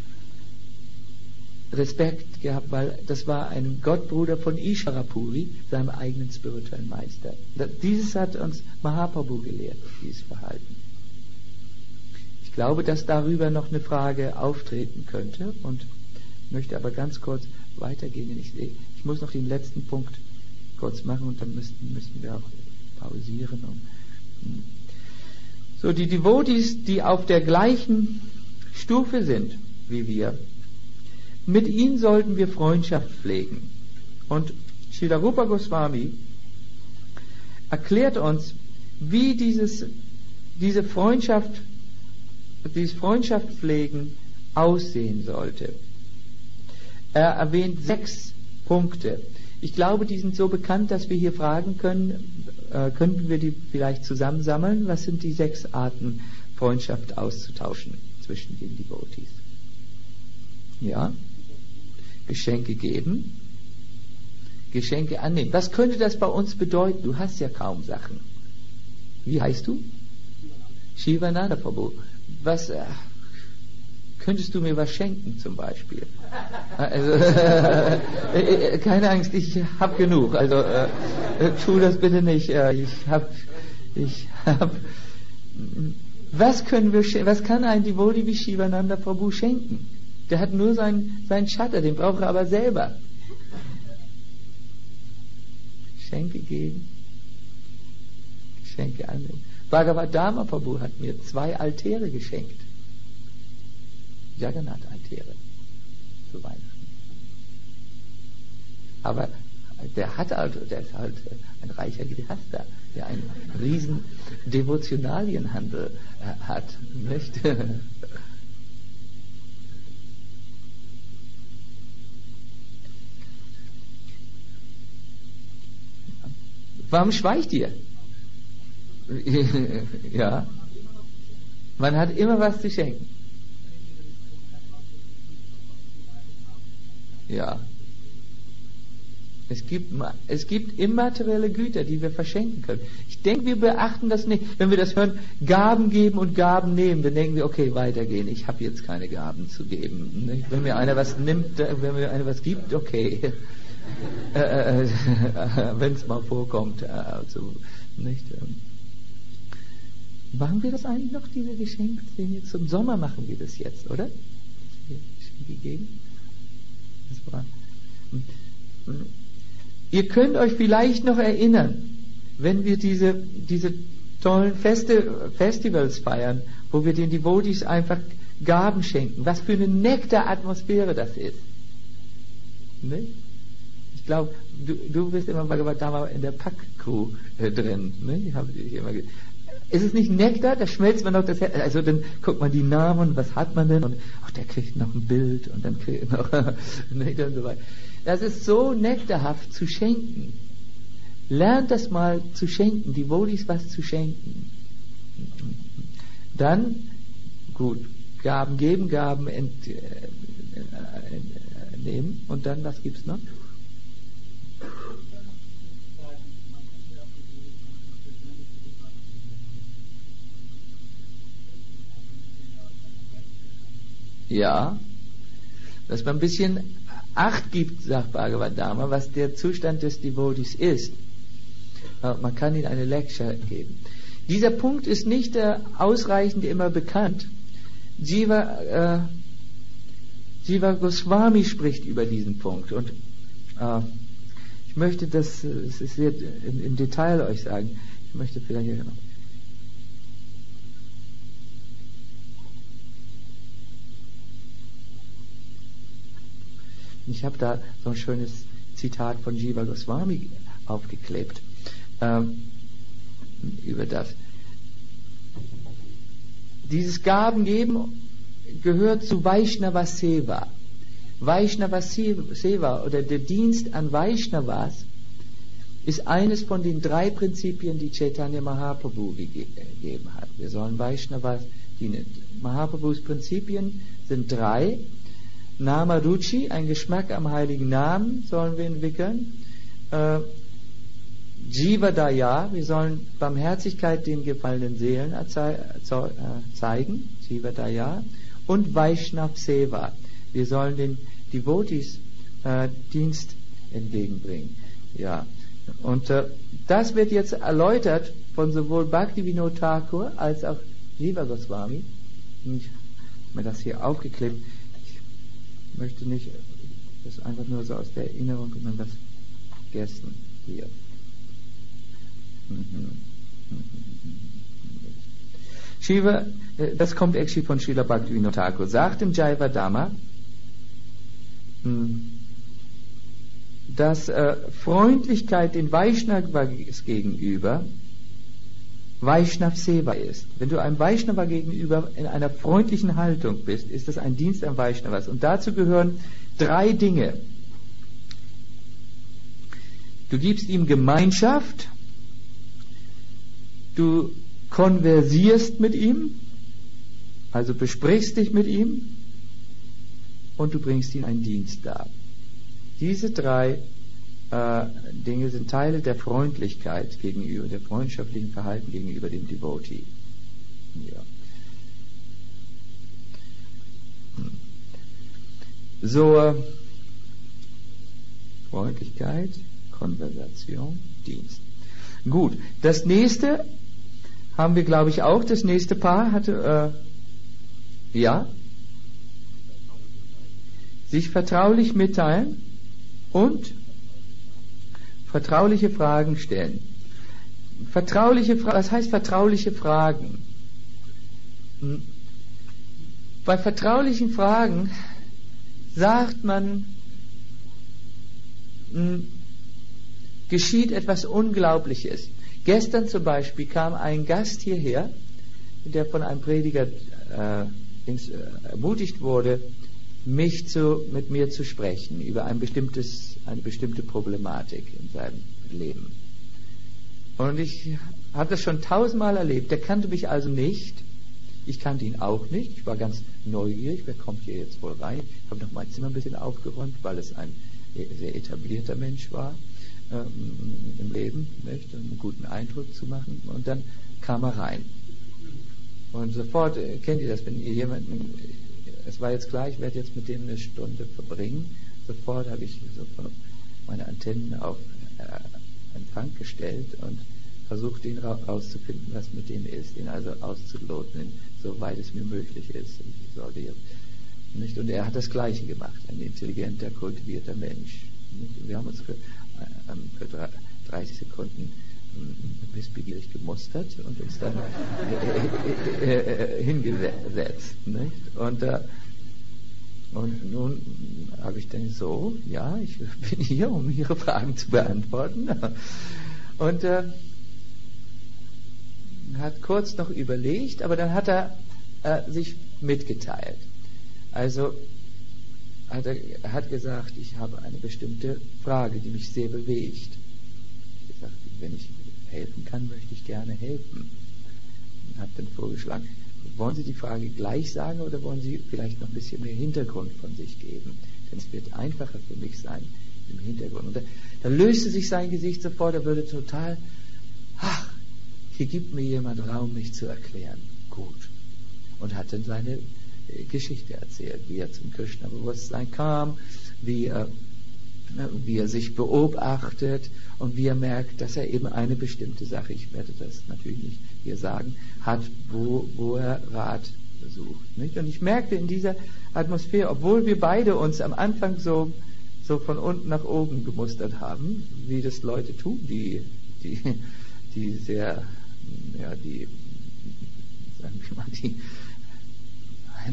Respekt gehabt, weil das war ein Gottbruder von Ishvara Puri, seinem eigenen spirituellen Meister. Dieses hat uns Mahaprabhu gelehrt, dieses Verhalten. Ich glaube, dass darüber noch eine Frage auftreten könnte, und möchte aber ganz kurz weitergehen. Ich, ich muss noch den letzten Punkt kurz machen, und dann müssten, müssten wir auch pausieren. Und, so, die Devotees, die auf der gleichen Stufe sind wie wir, mit ihnen sollten wir Freundschaft pflegen. Und Srila Rupa Goswami erklärt uns, wie dieses, diese Freundschaft, dieses Freundschaftspflegen aussehen sollte. Er erwähnt sechs Punkte. Ich glaube, die sind so bekannt, dass wir hier fragen können, äh, könnten wir die vielleicht zusammensammeln? Was sind die sechs Arten, Freundschaft auszutauschen zwischen den Devotees? Ja? Geschenke geben, Geschenke annehmen. Was könnte das bei uns bedeuten? Du hast ja kaum Sachen. Wie heißt du? Shivananda Prabhu. Was äh, könntest du mir was schenken zum Beispiel? Also, äh, äh, keine Angst, ich habe genug. Also äh, äh, tu das bitte nicht. Äh, ich habe, ich habe. Was können wir? Was kann ein Devotee wie Shivananda Prabhu schenken? Der hat nur seinen, seinen Schatter, den braucht er aber selber. Geschenke geben, Geschenke annehmen. Bhagavad-Dharma Prabhu hat mir zwei Altäre geschenkt. Jagannath-Altäre zu Weihnachten. Aber der hat halt, der ist halt ein reicher Grihastha, der einen riesen Devotionalienhandel äh, hat, nicht? Warum schweigt ihr? Ja. Man hat immer was zu schenken. Ja. Es gibt, es gibt immaterielle Güter, die wir verschenken können. Ich denke, wir beachten das nicht. Wenn wir das hören, Gaben geben und Gaben nehmen, dann denken wir, okay, weitergehen. Ich habe jetzt keine Gaben zu geben. Wenn mir einer was nimmt, wenn mir einer was gibt, okay. Äh, äh, wenn es mal vorkommt. Äh, also, nicht, ähm. Machen wir das eigentlich noch, diese Geschenke? Jetzt zum Sommer machen wir das jetzt, oder? Geschenke geben? Das war. Ihr könnt euch vielleicht noch erinnern, wenn wir diese, diese tollen Feste, Festivals feiern, wo wir den Devotees einfach Gaben schenken. Was für eine Nektar-Atmosphäre das ist. Nicht? Ich glaube, du, du bist immer Bhagavad-Dharma in der Pack-Crew äh, drin. Ne? Ich habe dich immer ge- ist es nicht Nektar? Da schmelzt man noch das Herz. Also dann guckt man die Namen, was hat man denn? Und ach, der kriegt noch ein Bild und dann kriegt noch Nektar und so weiter. Das ist so nektarhaft zu schenken. Lernt das mal zu schenken, die Devotees was zu schenken. Dann, gut, Gaben geben, Gaben ent, äh, äh, nehmen. Und dann, was gibt's noch? Ja, dass man ein bisschen Acht gibt, sagt Bhagavad-Dharma, was der Zustand des Devotees ist. Man kann ihnen eine Lecture geben. Dieser Punkt ist nicht äh, ausreichend immer bekannt. Jiva, äh, Jiva Goswami spricht über diesen Punkt. Und äh, ich möchte das, das ist sehr im, im Detail euch sagen. Ich möchte vielleicht noch. Ich habe da so ein schönes Zitat von Jiva Goswami aufgeklebt ähm, über das. Dieses Gabengeben gehört zu Vaishnava Seva. Vaishnava Seva oder der Dienst an Vaishnavas ist eines von den drei Prinzipien, die Chaitanya Mahaprabhu gegeben hat. Wir sollen Vaishnavas dienen. Mahaprabhus Prinzipien sind drei. Nama Ruchi, ein Geschmack am heiligen Namen, sollen wir entwickeln. Äh, Jiva Daya, wir sollen Barmherzigkeit den gefallenen Seelen zeigen. Jiva Daya. Und Vaishnav Seva, wir sollen den Devotees äh, Dienst entgegenbringen. Ja. Und äh, das wird jetzt erläutert von sowohl Bhaktivinoda Thakur als auch Jiva Goswami. Ich habe mir das hier aufgeklebt. Ich möchte nicht, das einfach nur so aus der Erinnerung und dann was vergessen hier. Shiva, das kommt actually von Srila Bhaktivinoda Thakur, sagt im Jayavadama, dass äh, Freundlichkeit den Vaishnavas gegenüber Vaishnav Seva ist. Wenn du einem Vaishnava gegenüber in einer freundlichen Haltung bist, ist das ein Dienst am Vaishnavas. Und dazu gehören drei Dinge. Du gibst ihm Gemeinschaft, du konversierst mit ihm, also besprichst dich mit ihm und du bringst ihm einen Dienst dar. Diese drei äh, Dinge sind Teile der Freundlichkeit gegenüber, der freundschaftlichen Verhalten gegenüber dem Devotee. Ja. So, äh, Freundlichkeit, Konversation, Dienst. Gut, das nächste haben wir, glaube ich, auch. Das nächste Paar hatte, äh, ja, sich vertraulich mitteilen und vertrauliche Fragen stellen. Vertrauliche Fragen, was heißt vertrauliche Fragen? Hm. Bei vertraulichen Fragen sagt man, hm, geschieht etwas Unglaubliches. Gestern zum Beispiel kam ein Gast hierher, der von einem Prediger äh, ermutigt wurde, mich zu, mit mir zu sprechen über ein bestimmtes, eine bestimmte Problematik in seinem Leben. Und ich habe das schon tausendmal erlebt. Der kannte mich also nicht. Ich kannte ihn auch nicht. Ich war ganz neugierig. Wer kommt hier jetzt wohl rein? Ich habe noch mein Zimmer ein bisschen aufgeräumt, weil es ein sehr etablierter Mensch war ähm, im Leben, nicht? Um einen guten Eindruck zu machen. Und dann kam er rein. Und sofort, äh, kennt ihr das, wenn ihr jemanden, es war jetzt klar, ich werde jetzt mit dem eine Stunde verbringen. Sofort habe ich sofort meine Antennen auf äh, Empfang gestellt und versucht, ihn rauszufinden, was mit dem ist, ihn also auszuloten, soweit es mir möglich ist. Ich sollte jetzt nicht. Und er hat das Gleiche gemacht, ein intelligenter, kultivierter Mensch. Wir haben uns für, äh, für dreißig Sekunden wissbegierig gemustert und uns dann äh, äh, äh, hingesetzt. Nicht? Und, äh, und nun habe ich dann so, ja, ich bin hier, um Ihre Fragen zu beantworten. Und äh, hat kurz noch überlegt, aber dann hat er äh, sich mitgeteilt. Also hat er hat gesagt, ich habe eine bestimmte Frage, die mich sehr bewegt. Ich gesagt, wenn ich helfen kann, möchte ich gerne helfen. Und habe dann vorgeschlagen, wollen Sie die Frage gleich sagen oder wollen Sie vielleicht noch ein bisschen mehr Hintergrund von sich geben? Denn es wird einfacher für mich sein im Hintergrund. Und da, da löste sich sein Gesicht sofort, er würde total, ach, hier gibt mir jemand Raum, mich zu erklären. Gut. Und hat dann seine äh, Geschichte erzählt, wie er zum Krishna-Bewusstsein kam, wie er, äh, wie er sich beobachtet und wie er merkt, dass er eben eine bestimmte Sache, ich werde das natürlich nicht hier sagen, hat, wo, wo er Rat sucht. Nicht? Und ich merkte in dieser Atmosphäre, obwohl wir beide uns am Anfang so, so von unten nach oben gemustert haben, wie das Leute tun, die, die, die sehr, ja, die, sagen wir mal, die eine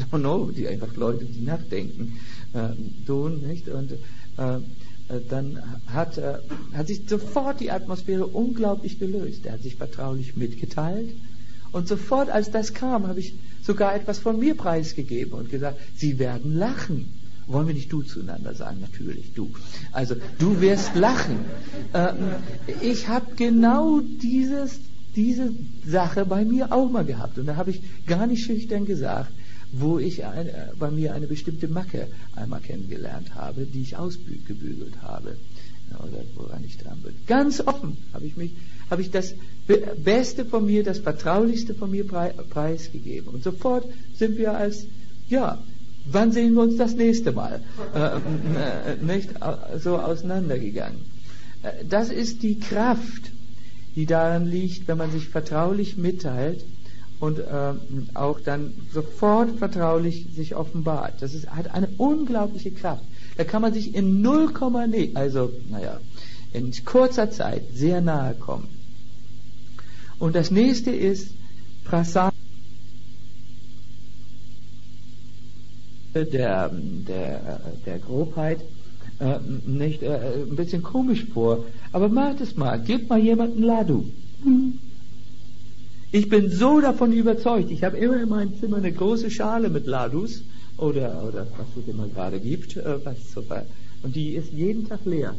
don't know, die einfach Leute, die nachdenken, äh, tun, nicht? Und äh, dann hat, äh, hat sich sofort die Atmosphäre unglaublich gelöst. Er hat sich vertraulich mitgeteilt. Und sofort, als das kam, habe ich sogar etwas von mir preisgegeben und gesagt, Sie werden lachen. Wollen wir nicht du zueinander sagen? Natürlich, du. Also, du wirst lachen. Äh, ich habe genau dieses, diese Sache bei mir auch mal gehabt. Und da habe ich gar nicht schüchtern gesagt, wo ich ein, äh, bei mir eine bestimmte Macke einmal kennengelernt habe, die ich ausgebügelt habe. Ja, oder woran ich dran bin. Ganz offen habe ich mich, habe ich das Beste von mir, das Vertraulichste von mir preisgegeben. Und sofort sind wir als, ja, wann sehen wir uns das nächste Mal? Äh, äh, nicht so auseinandergegangen. Äh, das ist die Kraft, die daran liegt, wenn man sich vertraulich mitteilt und äh, auch dann sofort vertraulich sich offenbart. Das ist, hat eine unglaubliche Kraft. Da kann man sich in null Komma null, also, naja, in kurzer Zeit sehr nahe kommen. Und das nächste ist Prasadam, der, der, der Grobheit, äh, nicht äh, ein bisschen komisch vor. Aber macht es mal, gebt mal jemanden Ladu. Ich bin so davon überzeugt, ich habe immer in meinem Zimmer eine große Schale mit Ladus, oder, oder was es immer gerade gibt, äh, was so, und die ist jeden Tag leer.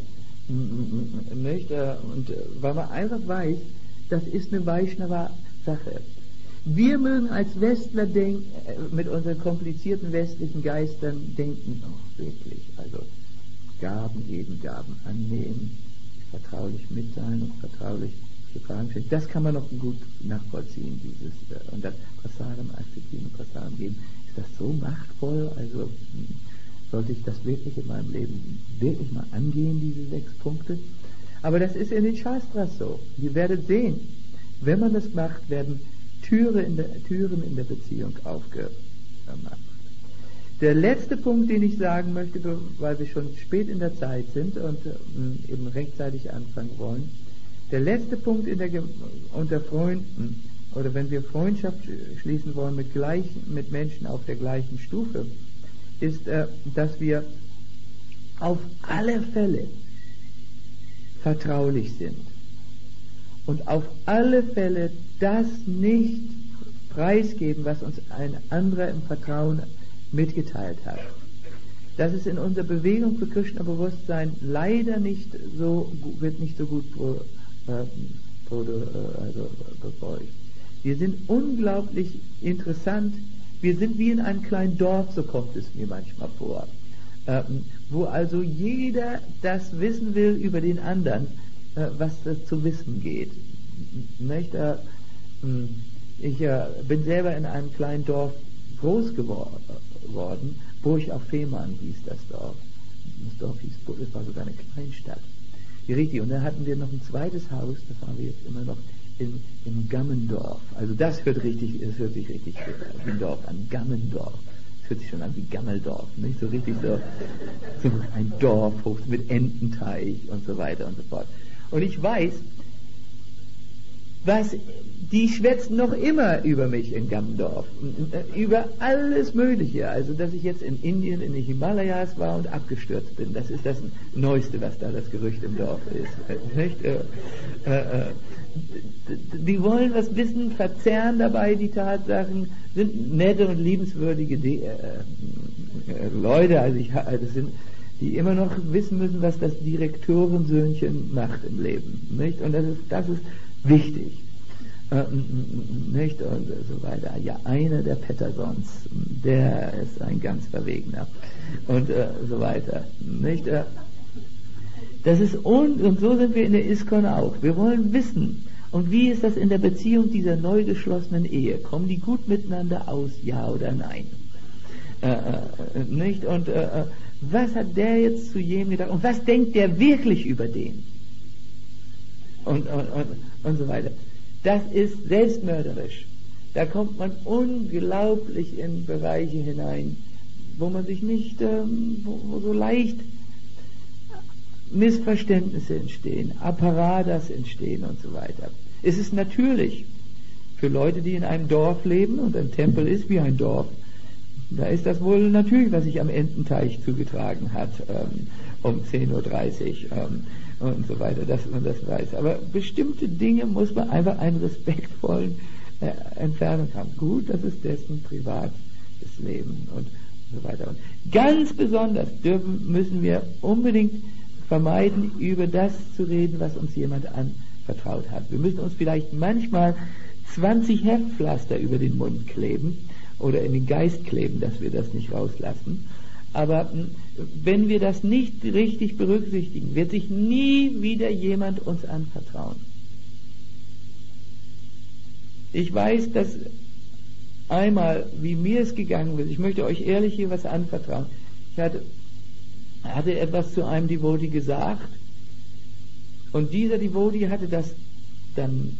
Nicht? Und weil man einfach weiß, das ist eine Vaishnava-Sache. Wir mögen als Westler denken, mit unseren komplizierten westlichen Geistern denken, oh, wirklich, also Gaben geben, Gaben annehmen, vertraulich mitteilen und vertraulich Fragen stellen. Das kann man noch gut nachvollziehen, dieses, und das Prasadam akzeptieren und Prasadam geben. Ist das so machtvoll? Also sollte ich das wirklich in meinem Leben wirklich mal angehen, diese sechs Punkte? Aber das ist in den Shastras so. Ihr werdet sehen, wenn man das macht, werden Türe in der, Türen in der Beziehung aufgemacht. Der letzte Punkt, den ich sagen möchte, weil wir schon spät in der Zeit sind und äh, eben rechtzeitig anfangen wollen, der letzte Punkt in der, unter Freunden, oder wenn wir Freundschaft schließen wollen mit, gleichen, mit Menschen auf der gleichen Stufe, ist, äh, dass wir auf alle Fälle vertraulich sind und auf alle Fälle das nicht preisgeben, was uns ein anderer im Vertrauen mitgeteilt hat. Das ist in unserer Bewegung für Krishna-Bewusstsein leider nicht so, wird nicht so gut pro, äh, pro, äh, also befolgt. Wir sind unglaublich interessant. Wir sind wie in einem kleinen Dorf, so kommt es mir manchmal vor, äh, wo also jeder das wissen will über den anderen, äh, was das zu wissen geht. Nicht? Äh, ich äh, bin selber in einem kleinen Dorf groß geworden, Burg auf Fehmarn hieß das Dorf. Das Dorf hieß, das war sogar eine Kleinstadt. Ja, richtig. Und dann hatten wir noch ein zweites Haus, das haben wir jetzt immer noch in, in Gammendorf. Also das hört richtig, das hört sich richtig wie ein Dorf an. Gammendorf. Das hört sich schon an wie Gammeldorf, nicht? So richtig so, so ein Dorf mit Ententeich und so weiter und so fort. Und ich weiß, was, die schwätzen noch immer über mich in Gammendorf, über alles Mögliche. Also, dass ich jetzt in Indien, in den Himalayas war und abgestürzt bin, das ist das Neueste, was da das Gerücht im Dorf ist. Nicht? Äh, äh, die wollen was wissen, verzerren dabei die Tatsachen, sind nette und liebenswürdige De- äh, äh, Leute, also ich, also sind, die immer noch wissen müssen, was das Direktorensöhnchen macht im Leben. Nicht? Und das ist, das ist wichtig. Äh, nicht? Und so weiter. Ja, einer der Pettersons, der ist ein ganz Verwegener. Und äh, so weiter. Nicht? Äh, das ist un- und so sind wir in der ISKCON auch. Wir wollen wissen, und wie ist das in der Beziehung dieser neu geschlossenen Ehe? Kommen die gut miteinander aus, ja oder nein? Äh, äh, nicht? Und äh, was hat der jetzt zu jenem gedacht? Und was denkt der wirklich über den? Und, und, und, und so weiter. Das ist selbstmörderisch. Da kommt man unglaublich in Bereiche hinein, wo man sich nicht, ähm, wo, wo so leicht Missverständnisse entstehen, Apparadas entstehen und so weiter. Es ist natürlich für Leute, die in einem Dorf leben, und ein Tempel ist wie ein Dorf, Da ist das wohl natürlich, was sich am Ententeich zugetragen hat, ähm, um zehn Uhr dreißig ähm, und so weiter, dass man das weiß. Aber bestimmte Dinge muss man einfach einen respektvollen äh, Entfernung haben. Gut, das ist dessen privates Leben und so weiter. Und ganz besonders dürfen, müssen wir unbedingt vermeiden, über das zu reden, was uns jemand anvertraut hat. Wir müssen uns vielleicht manchmal zwanzig Heftpflaster über den Mund kleben oder in den Geist kleben, dass wir das nicht rauslassen. Aber wenn wir das nicht richtig berücksichtigen, wird sich nie wieder jemand uns anvertrauen. Ich weiß, dass einmal, wie mir es gegangen ist, ich möchte euch ehrlich hier was anvertrauen. Ich hatte, hatte etwas zu einem Devotee gesagt und dieser Devotee hatte das dann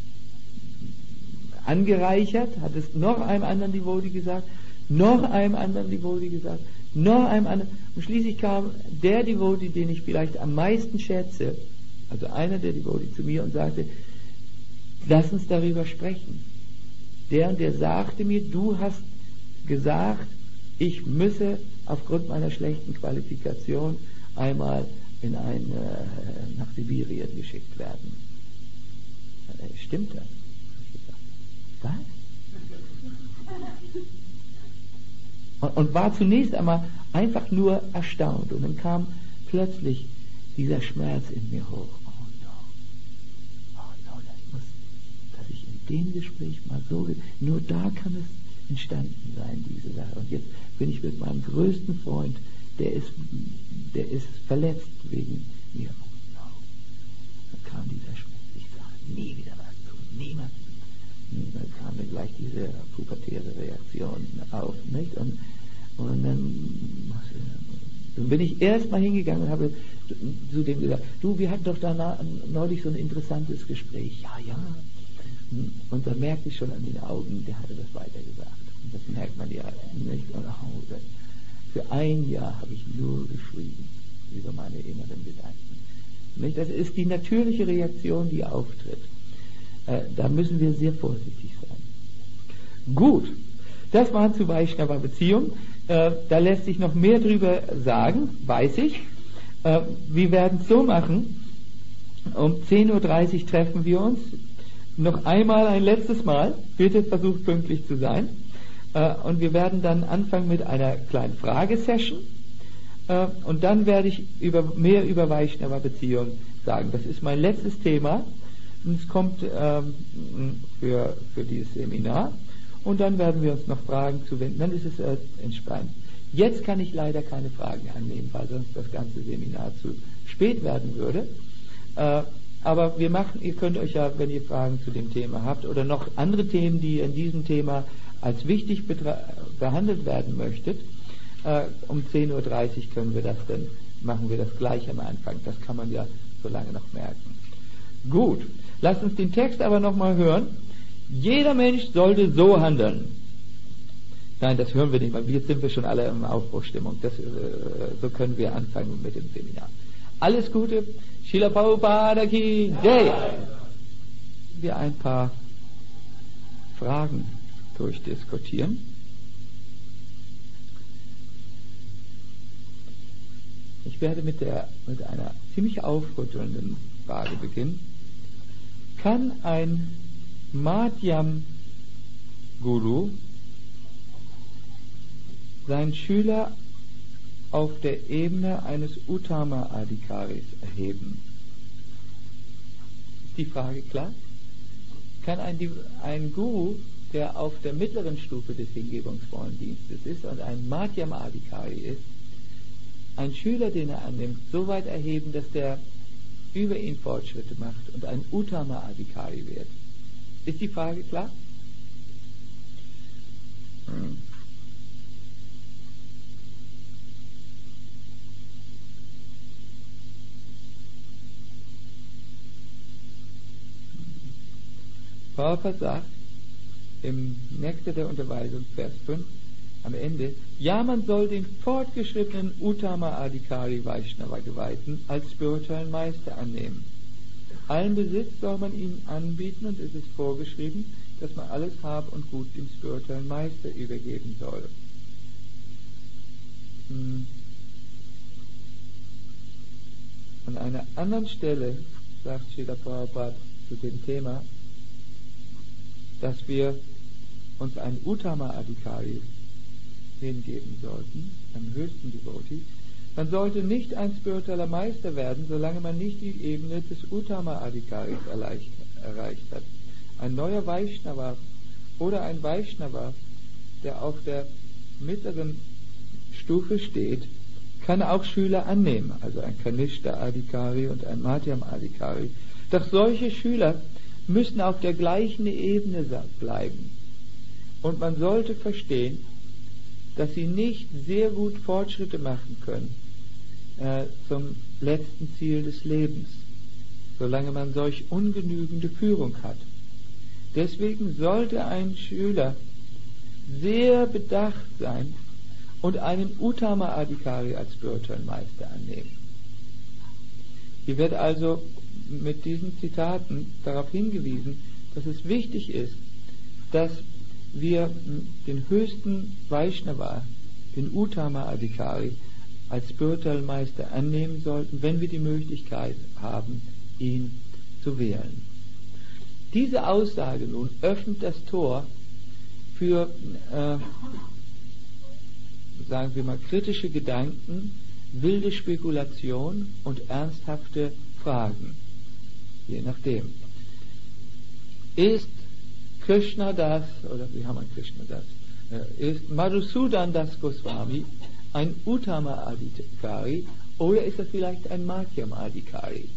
angereichert, hat es noch einem anderen Devotee gesagt, noch einem anderen Devotee gesagt, noch einem anderen. Und schließlich kam der Devotee, den ich vielleicht am meisten schätze, also einer der Devotee zu mir und sagte, lass uns darüber sprechen. Der und der sagte mir, du hast gesagt, ich müsse aufgrund meiner schlechten Qualifikation einmal in ein, äh, nach Sibirien geschickt werden. Äh, stimmt das? Was? Und, und war zunächst einmal einfach nur erstaunt. Und dann kam plötzlich dieser Schmerz in mir hoch. Oh no, oh no, das muss, dass ich in dem Gespräch mal so, nur da kann es entstanden sein, diese Sache. Und jetzt bin ich mit meinem größten Freund, der ist, der ist verletzt wegen mir. Oh no. Dann kam dieser Schmerz. Ich sage nie wieder was zu, niemand. Dann kam mir gleich diese pubertäre Reaktion auf, nicht? Und, und dann, dann bin ich erst mal hingegangen und habe zu dem gesagt, du, wir hatten doch da neulich so ein interessantes Gespräch. Ja, ja. Und dann merkte ich schon an den Augen, der hatte das weitergesagt. Und das merkt man ja nicht. Und oh, das, für ein Jahr habe ich nur geschrieben über meine inneren Gedanken. Nicht? Das ist die natürliche Reaktion, die auftritt. Äh, da müssen wir sehr vorsichtig sein. Gut, das waren zu Vaishnava Beziehungen. Äh, da lässt sich noch mehr drüber sagen, weiß ich. Äh, wir werden es so machen, um zehn Uhr dreißig treffen wir uns. Noch einmal, ein letztes Mal. Bitte versucht pünktlich zu sein. Äh, und wir werden dann anfangen mit einer kleinen Fragesession. Äh, und dann werde ich über, mehr über Vaishnava Beziehungen sagen. Das ist mein letztes Thema. Und es kommt ähm, für, für dieses Seminar und dann werden wir uns noch Fragen zuwenden, dann ist es äh, entspannt. Jetzt kann ich leider keine Fragen annehmen, weil sonst das ganze Seminar zu spät werden würde. Äh, aber wir machen, ihr könnt euch ja, wenn ihr Fragen zu dem Thema habt oder noch andere Themen, die in diesem Thema als wichtig behandelt werden möchtet, äh, um zehn Uhr dreißig können wir das dann, machen wir das gleich am Anfang. Das kann man ja so lange noch merken. Gut. Lasst uns den Text aber nochmal hören. Jeder Mensch sollte so handeln. Nein, das hören wir nicht, weil jetzt sind wir schon alle in Aufbruchstimmung. Das, äh, so können wir anfangen mit dem Seminar. Alles Gute. Srila Prabhupada ki Jai. Wir ein paar Fragen durchdiskutieren. Ich werde mit, der, mit einer ziemlich aufrüttelnden Frage beginnen. Kann ein Madhyam-Guru seinen Schüler auf der Ebene eines Uttama-Adhikaris erheben? Ist die Frage klar? Kann ein, ein Guru, der auf der mittleren Stufe des hingebungsvollen Dienstes ist und ein Madhyam-Adhikari ist, einen Schüler, den er annimmt, so weit erheben, dass der über ihn Fortschritte macht und ein Uttama-Adhikari wird? Ist die Frage klar? Hm. Prabhupada sagt im Nektar der Unterweisung, Vers fünf, am Ende, ja, man soll den fortgeschrittenen Uttama-Adhikari Vaishnava Geweihten als spirituellen Meister annehmen. Allen Besitz soll man ihnen anbieten und es ist vorgeschrieben, dass man alles Hab und Gut dem spirituellen Meister übergeben soll. mh, an einer anderen Stelle sagt Srila Prabhupada zu dem Thema, dass wir uns ein Uttama Adhikari hingeben sollten, einem höchsten Devotee. Man sollte nicht ein spiritueller Meister werden, solange man nicht die Ebene des Uttama Adhikaris erreicht, erreicht hat. Ein neuer Vaishnava oder ein Vaishnava, der auf der mittleren Stufe steht, kann auch Schüler annehmen, also ein Kanishta Adhikari und ein Madhyam Adhikari. Doch solche Schüler müssen auf der gleichen Ebene bleiben. Und man sollte verstehen, dass sie nicht sehr gut Fortschritte machen können äh, zum letzten Ziel des Lebens, solange man solch ungenügende Führung hat. Deswegen sollte ein Schüler sehr bedacht sein und einen Uttama Adhikari als spirituellen Meister annehmen. Hier wird also mit diesen Zitaten darauf hingewiesen, dass es wichtig ist, dass wir den höchsten Vaishnava, den Uttama Adhikari, als spirituellen Meister annehmen sollten, wenn wir die Möglichkeit haben, ihn zu wählen. Diese Aussage nun öffnet das Tor für, äh, sagen wir mal, kritische Gedanken, wilde Spekulation und ernsthafte Fragen. Je nachdem. Ist Krishna das, oder wie haben wir Krishna das, äh, ist Madhusudan Das Goswami ein Uttama Adhikari oder ist er vielleicht ein Madhyam Adhikari?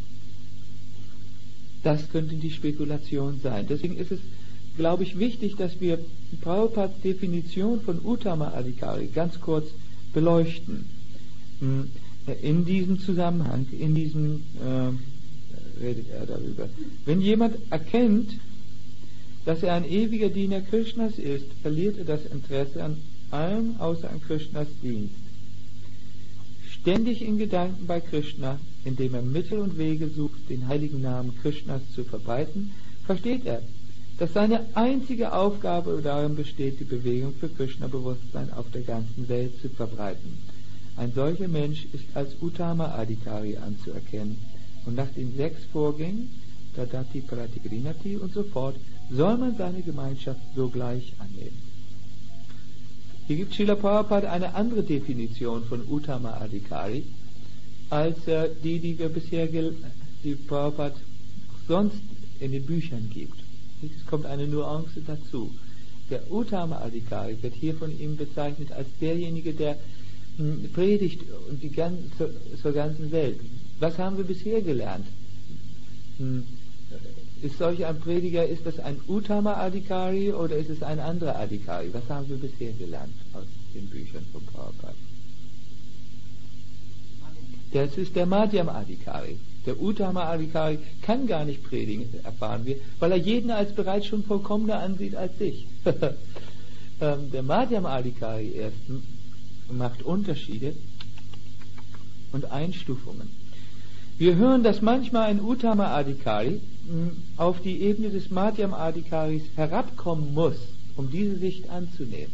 Das könnte die Spekulation sein. Deswegen ist es, glaube ich, wichtig, dass wir Prabhupads Definition von Uttama Adhikari ganz kurz beleuchten. In diesem Zusammenhang, in diesem äh, redet er darüber. Wenn jemand erkennt, dass er ein ewiger Diener Krishnas ist, verliert er das Interesse an allem außer an Krishnas Dienst. Ständig in Gedanken bei Krishna, indem er Mittel und Wege sucht, den heiligen Namen Krishnas zu verbreiten, versteht er, dass seine einzige Aufgabe darin besteht, die Bewegung für Krishna-Bewusstsein auf der ganzen Welt zu verbreiten. Ein solcher Mensch ist als Uttama Adhikari anzuerkennen und nach den sechs Vorgängen, Tadati Pratigrinati und so fort, soll man seine Gemeinschaft sogleich annehmen. Hier gibt Srila Prabhupada eine andere Definition von Uttama Adhikari als äh, die, die wir bisher, die Prabhupada sonst in den Büchern gibt. Es kommt eine Nuance dazu. Der Uttama Adhikari wird hier von ihm bezeichnet als derjenige, der mh, predigt und die ganze, zur, zur ganzen Welt. Was haben wir bisher gelernt? Hm, ist solch ein Prediger, ist das ein Uttama Adhikari oder ist es ein anderer Adhikari? Was haben wir bisher gelernt aus den Büchern von Prabhupada? Das ist der Madhyam Adhikari. Der Uttama Adhikari kann gar nicht predigen, erfahren wir, weil er jeden als bereits schon vollkommener ansieht als sich. Der Madhyam Adhikari erst macht Unterschiede und Einstufungen. Wir hören, dass manchmal ein Uttama Adhikari auf die Ebene des Madhyam Adhikaris herabkommen muss, um diese Sicht anzunehmen.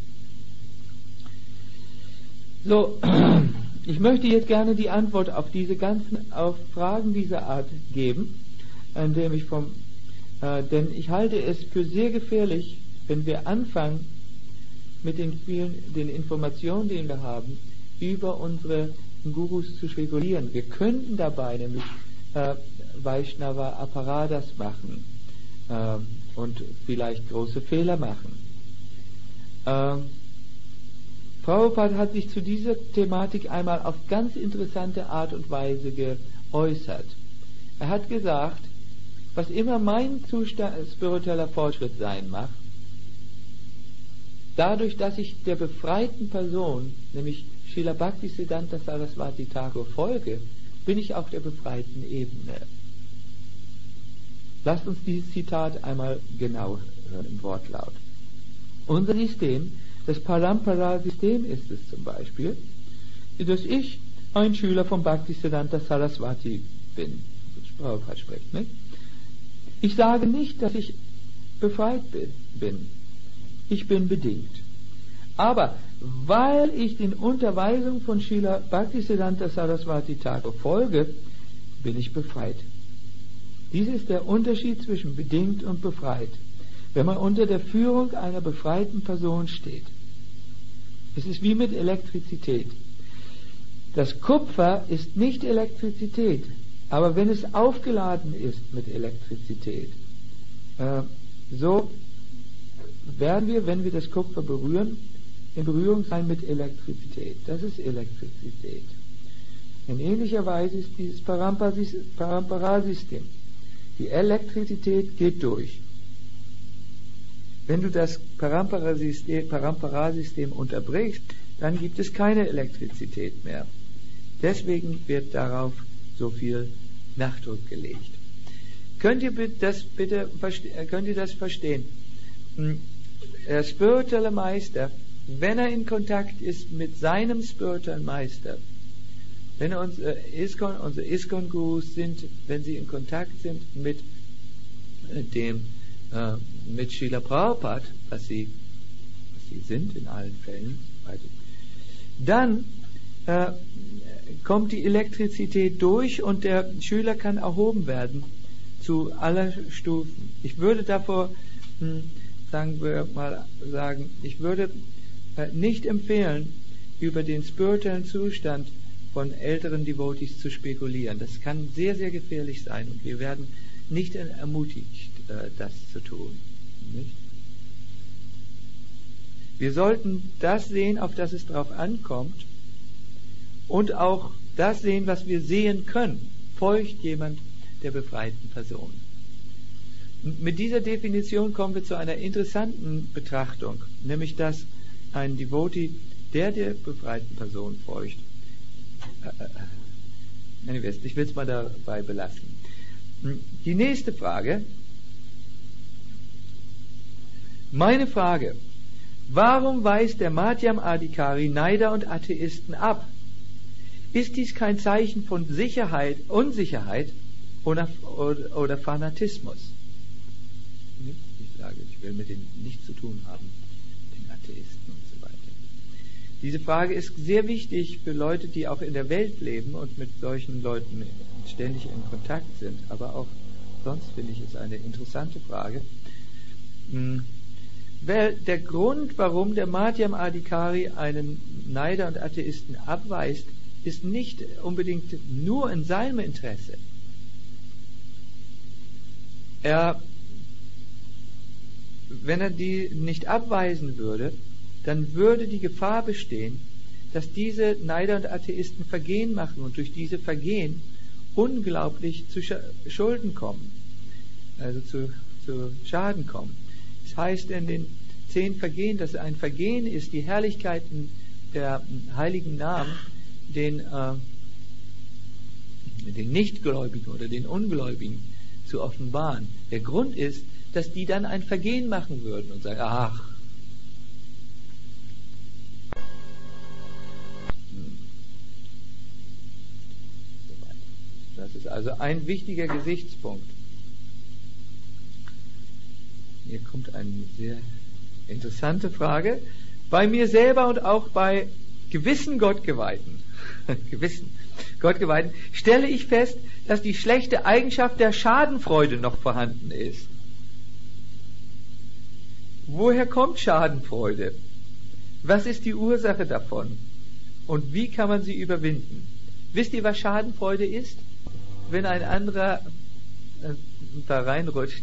So, ich möchte jetzt gerne die Antwort auf diese ganzen auf Fragen dieser Art geben, indem ich vom, äh, denn ich halte es für sehr gefährlich, wenn wir anfangen mit den vielen, den Informationen, die wir haben, über unsere Gurus zu spekulieren. Wir könnten dabei nämlich äh, Vaishnava Aparadas machen äh, und vielleicht große Fehler machen. Äh, Prabhupada hat sich zu dieser Thematik einmal auf ganz interessante Art und Weise geäußert. Er hat gesagt, was immer mein Zustand spiritueller Fortschritt sein mag, dadurch, dass ich der befreiten Person, nämlich Srila Bhaktisiddhanta Saraswati Thakur, folge, bin ich auf der befreiten Ebene. Lasst uns dieses Zitat einmal genau hören im Wortlaut. Unser System, das Parampara-System ist es zum Beispiel, dass ich ein Schüler von Bhaktisiddhanta Saraswati bin. Prabhupada spricht, nicht? Ich sage nicht, dass ich befreit bin. Ich bin bedingt. Aber weil ich den Unterweisungen von Srila Bhaktisiddhanta Saraswati Thakur folge, bin ich befreit. Dies ist der Unterschied zwischen bedingt und befreit. Wenn man unter der Führung einer befreiten Person steht, es ist wie mit Elektrizität. Das Kupfer ist nicht Elektrizität, aber wenn es aufgeladen ist mit Elektrizität, äh, so werden wir, wenn wir das Kupfer berühren, in Berührung sein mit Elektrizität. Das ist Elektrizität. In ähnlicher Weise ist dieses Parampara-System. Die Elektrizität geht durch. Wenn du das Parampara-System, Parampara-System unterbrichst, dann gibt es keine Elektrizität mehr. Deswegen wird darauf so viel Nachdruck gelegt. Könnt ihr das bitte, könnt ihr das verstehen? Der spirituelle Meister, wenn er in Kontakt ist mit seinem spirituellen Meister, wenn unsere ISKCON, unsere ISKCON-Gurus sind, wenn sie in Kontakt sind mit dem, äh, mit Srila Prabhupada, was sie, was sie sind in allen Fällen, dann äh, kommt die Elektrizität durch und der Schüler kann erhoben werden zu aller Stufen. Ich würde davor, hm, sagen wir mal sagen, ich würde äh, nicht empfehlen, über den spirituellen Zustand von älteren Devotees zu spekulieren. Das kann sehr, sehr gefährlich sein und wir werden nicht ermutigt, äh, das zu tun. Nicht? Wir sollten das sehen, auf das es drauf ankommt und auch das sehen, was wir sehen können. Folgt jemand der befreiten Person. Und mit dieser Definition kommen wir zu einer interessanten Betrachtung, nämlich dass ein Devotee, der der befreiten Person folgt, äh, äh, ich will es mal dabei belassen. Die nächste Frage, meine Frage, warum weist der Madhyam Adhikari Neider und Atheisten ab? Ist dies kein Zeichen von Sicherheit, Unsicherheit oder, oder, oder Fanatismus? Ich sage, ich will mit denen nichts zu tun haben, den Atheisten und so weiter. Diese Frage ist sehr wichtig für Leute, die auch in der Welt leben und mit solchen Leuten ständig in Kontakt sind. Aber auch sonst finde ich es eine interessante Frage. Weil der Grund, warum der Madhyam Adhikari einen Neider und Atheisten abweist, ist nicht unbedingt nur in seinem Interesse. Er, wenn er die nicht abweisen würde, dann würde die Gefahr bestehen, dass diese Neider und Atheisten Vergehen machen und durch diese Vergehen unglaublich zu Schulden kommen, also zu, zu Schaden kommen. Das heißt in den zehn Vergehen, dass ein Vergehen ist, die Herrlichkeiten der heiligen Namen den, äh, den Nichtgläubigen oder den Ungläubigen zu offenbaren. Der Grund ist, dass die dann ein Vergehen machen würden und sagen, ach, das ist also ein wichtiger Gesichtspunkt. Hier kommt eine sehr interessante Frage. Bei mir selber und auch bei gewissen Gottgeweihten, gewissen Gottgeweihten, stelle ich fest, dass die schlechte Eigenschaft der Schadenfreude noch vorhanden ist. Woher kommt Schadenfreude? Was ist die Ursache davon? Und wie kann man sie überwinden? Wisst ihr, was Schadenfreude ist? Wenn ein anderer äh, da reinrutscht.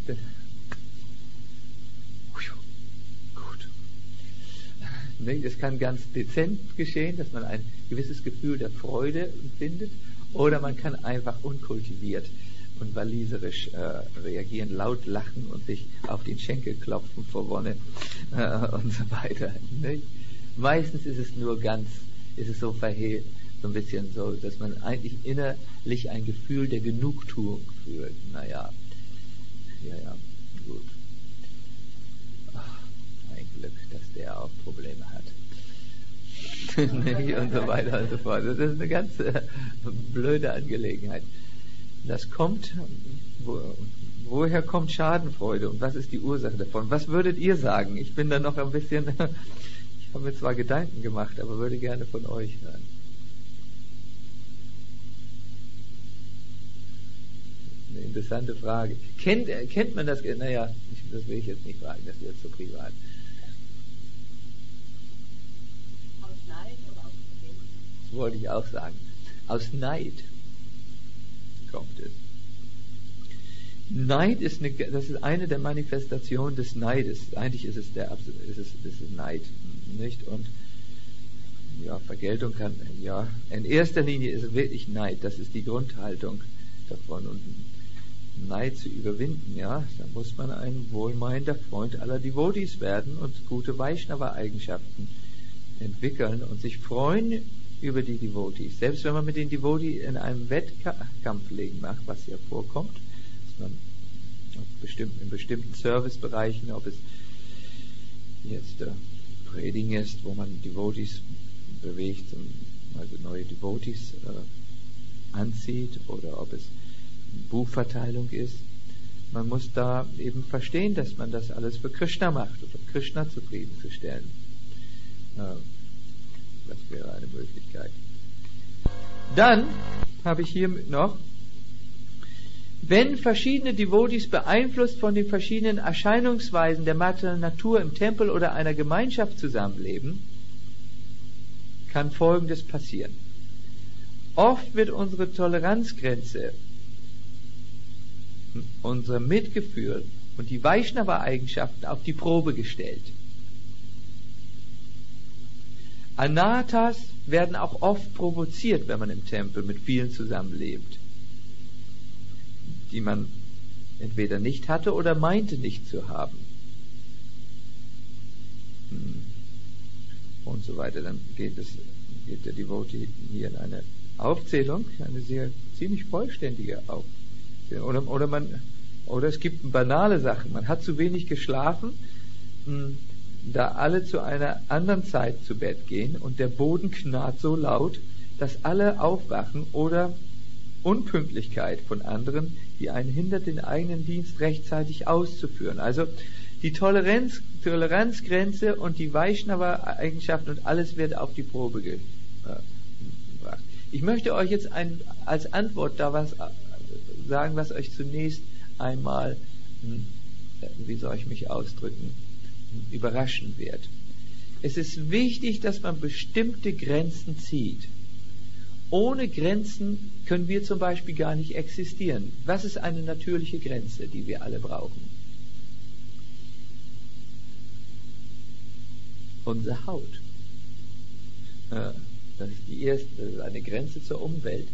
Gut. Das kann ganz dezent geschehen, dass man ein gewisses Gefühl der Freude empfindet, oder man kann einfach unkultiviert und waliserisch äh, reagieren, laut lachen und sich auf den Schenkel klopfen vor Wonne äh, und so weiter. Nicht? Meistens ist es nur ganz, ist es so verhehlt, so ein bisschen so, dass man eigentlich innerlich ein Gefühl der Genugtuung fühlt. Naja, ja, ja, gut. Ach, ein Glück, dass der auch Probleme hat. Und so weiter und so fort. Das ist eine ganz äh, blöde Angelegenheit. Das kommt, wo, woher kommt Schadenfreude und was ist die Ursache davon? Was würdet ihr sagen? Ich bin da noch ein bisschen, ich habe mir zwar Gedanken gemacht, aber würde gerne von euch hören. Eine interessante Frage. Kennt, kennt man das? Naja, das will ich jetzt nicht fragen, das ist jetzt so privat. Aus Neid oder aus Vergeltung? Das wollte ich auch sagen. Aus Neid kommt es. Neid ist eine, das ist eine der Manifestationen des Neides. Eigentlich ist es der ist es, ist es Neid, nicht? Und ja, Vergeltung kann, ja, in erster Linie ist es wirklich Neid. Das ist die Grundhaltung davon. Und Neid zu überwinden, ja, da muss man ein wohlmeinender Freund aller Devotees werden und gute Vaishnava-Eigenschaften entwickeln und sich freuen über die Devotees. Selbst wenn man mit den Devotees in einem Wettkampf legen macht, was ja vorkommt, dass man bestimmten, in bestimmten Servicebereichen, ob es jetzt äh, Predigen ist, wo man Devotees bewegt, also neue Devotees äh, anzieht, oder ob es Buchverteilung ist. Man muss da eben verstehen, dass man das alles für Krishna macht, um Krishna zufriedenzustellen. Äh, das wäre eine Möglichkeit. Dann habe ich hier noch, wenn verschiedene Devotees beeinflusst von den verschiedenen Erscheinungsweisen der materiellen Natur im Tempel oder einer Gemeinschaft zusammenleben, kann Folgendes passieren. Oft wird unsere Toleranzgrenze, unser Mitgefühl und die Vaishnava-Eigenschaften auf die Probe gestellt. Anathas werden auch oft provoziert, wenn man im Tempel mit vielen zusammenlebt, die man entweder nicht hatte oder meinte nicht zu haben. Und so weiter. Dann geht es, geht der Devotee hier in eine Aufzählung, eine sehr ziemlich vollständige Aufzählung. Oder, oder, man, oder es gibt banale Sachen. Man hat zu wenig geschlafen, mh, da alle zu einer anderen Zeit zu Bett gehen und der Boden knarrt so laut, dass alle aufwachen, oder Unpünktlichkeit von anderen, die einen hindert, den eigenen Dienst rechtzeitig auszuführen. Also die Toleranz, Toleranzgrenze und die Vaishnava-Eigenschaften und alles wird auf die Probe gebracht. Ich möchte euch jetzt ein, als Antwort da was sagen, was euch zunächst einmal, wie soll ich mich ausdrücken, überraschen wird. Es ist wichtig, dass man bestimmte Grenzen zieht. Ohne Grenzen können wir zum Beispiel gar nicht existieren. Was ist eine natürliche Grenze, die wir alle brauchen? Unsere Haut. Das ist die erste, das ist eine Grenze zur Umwelt.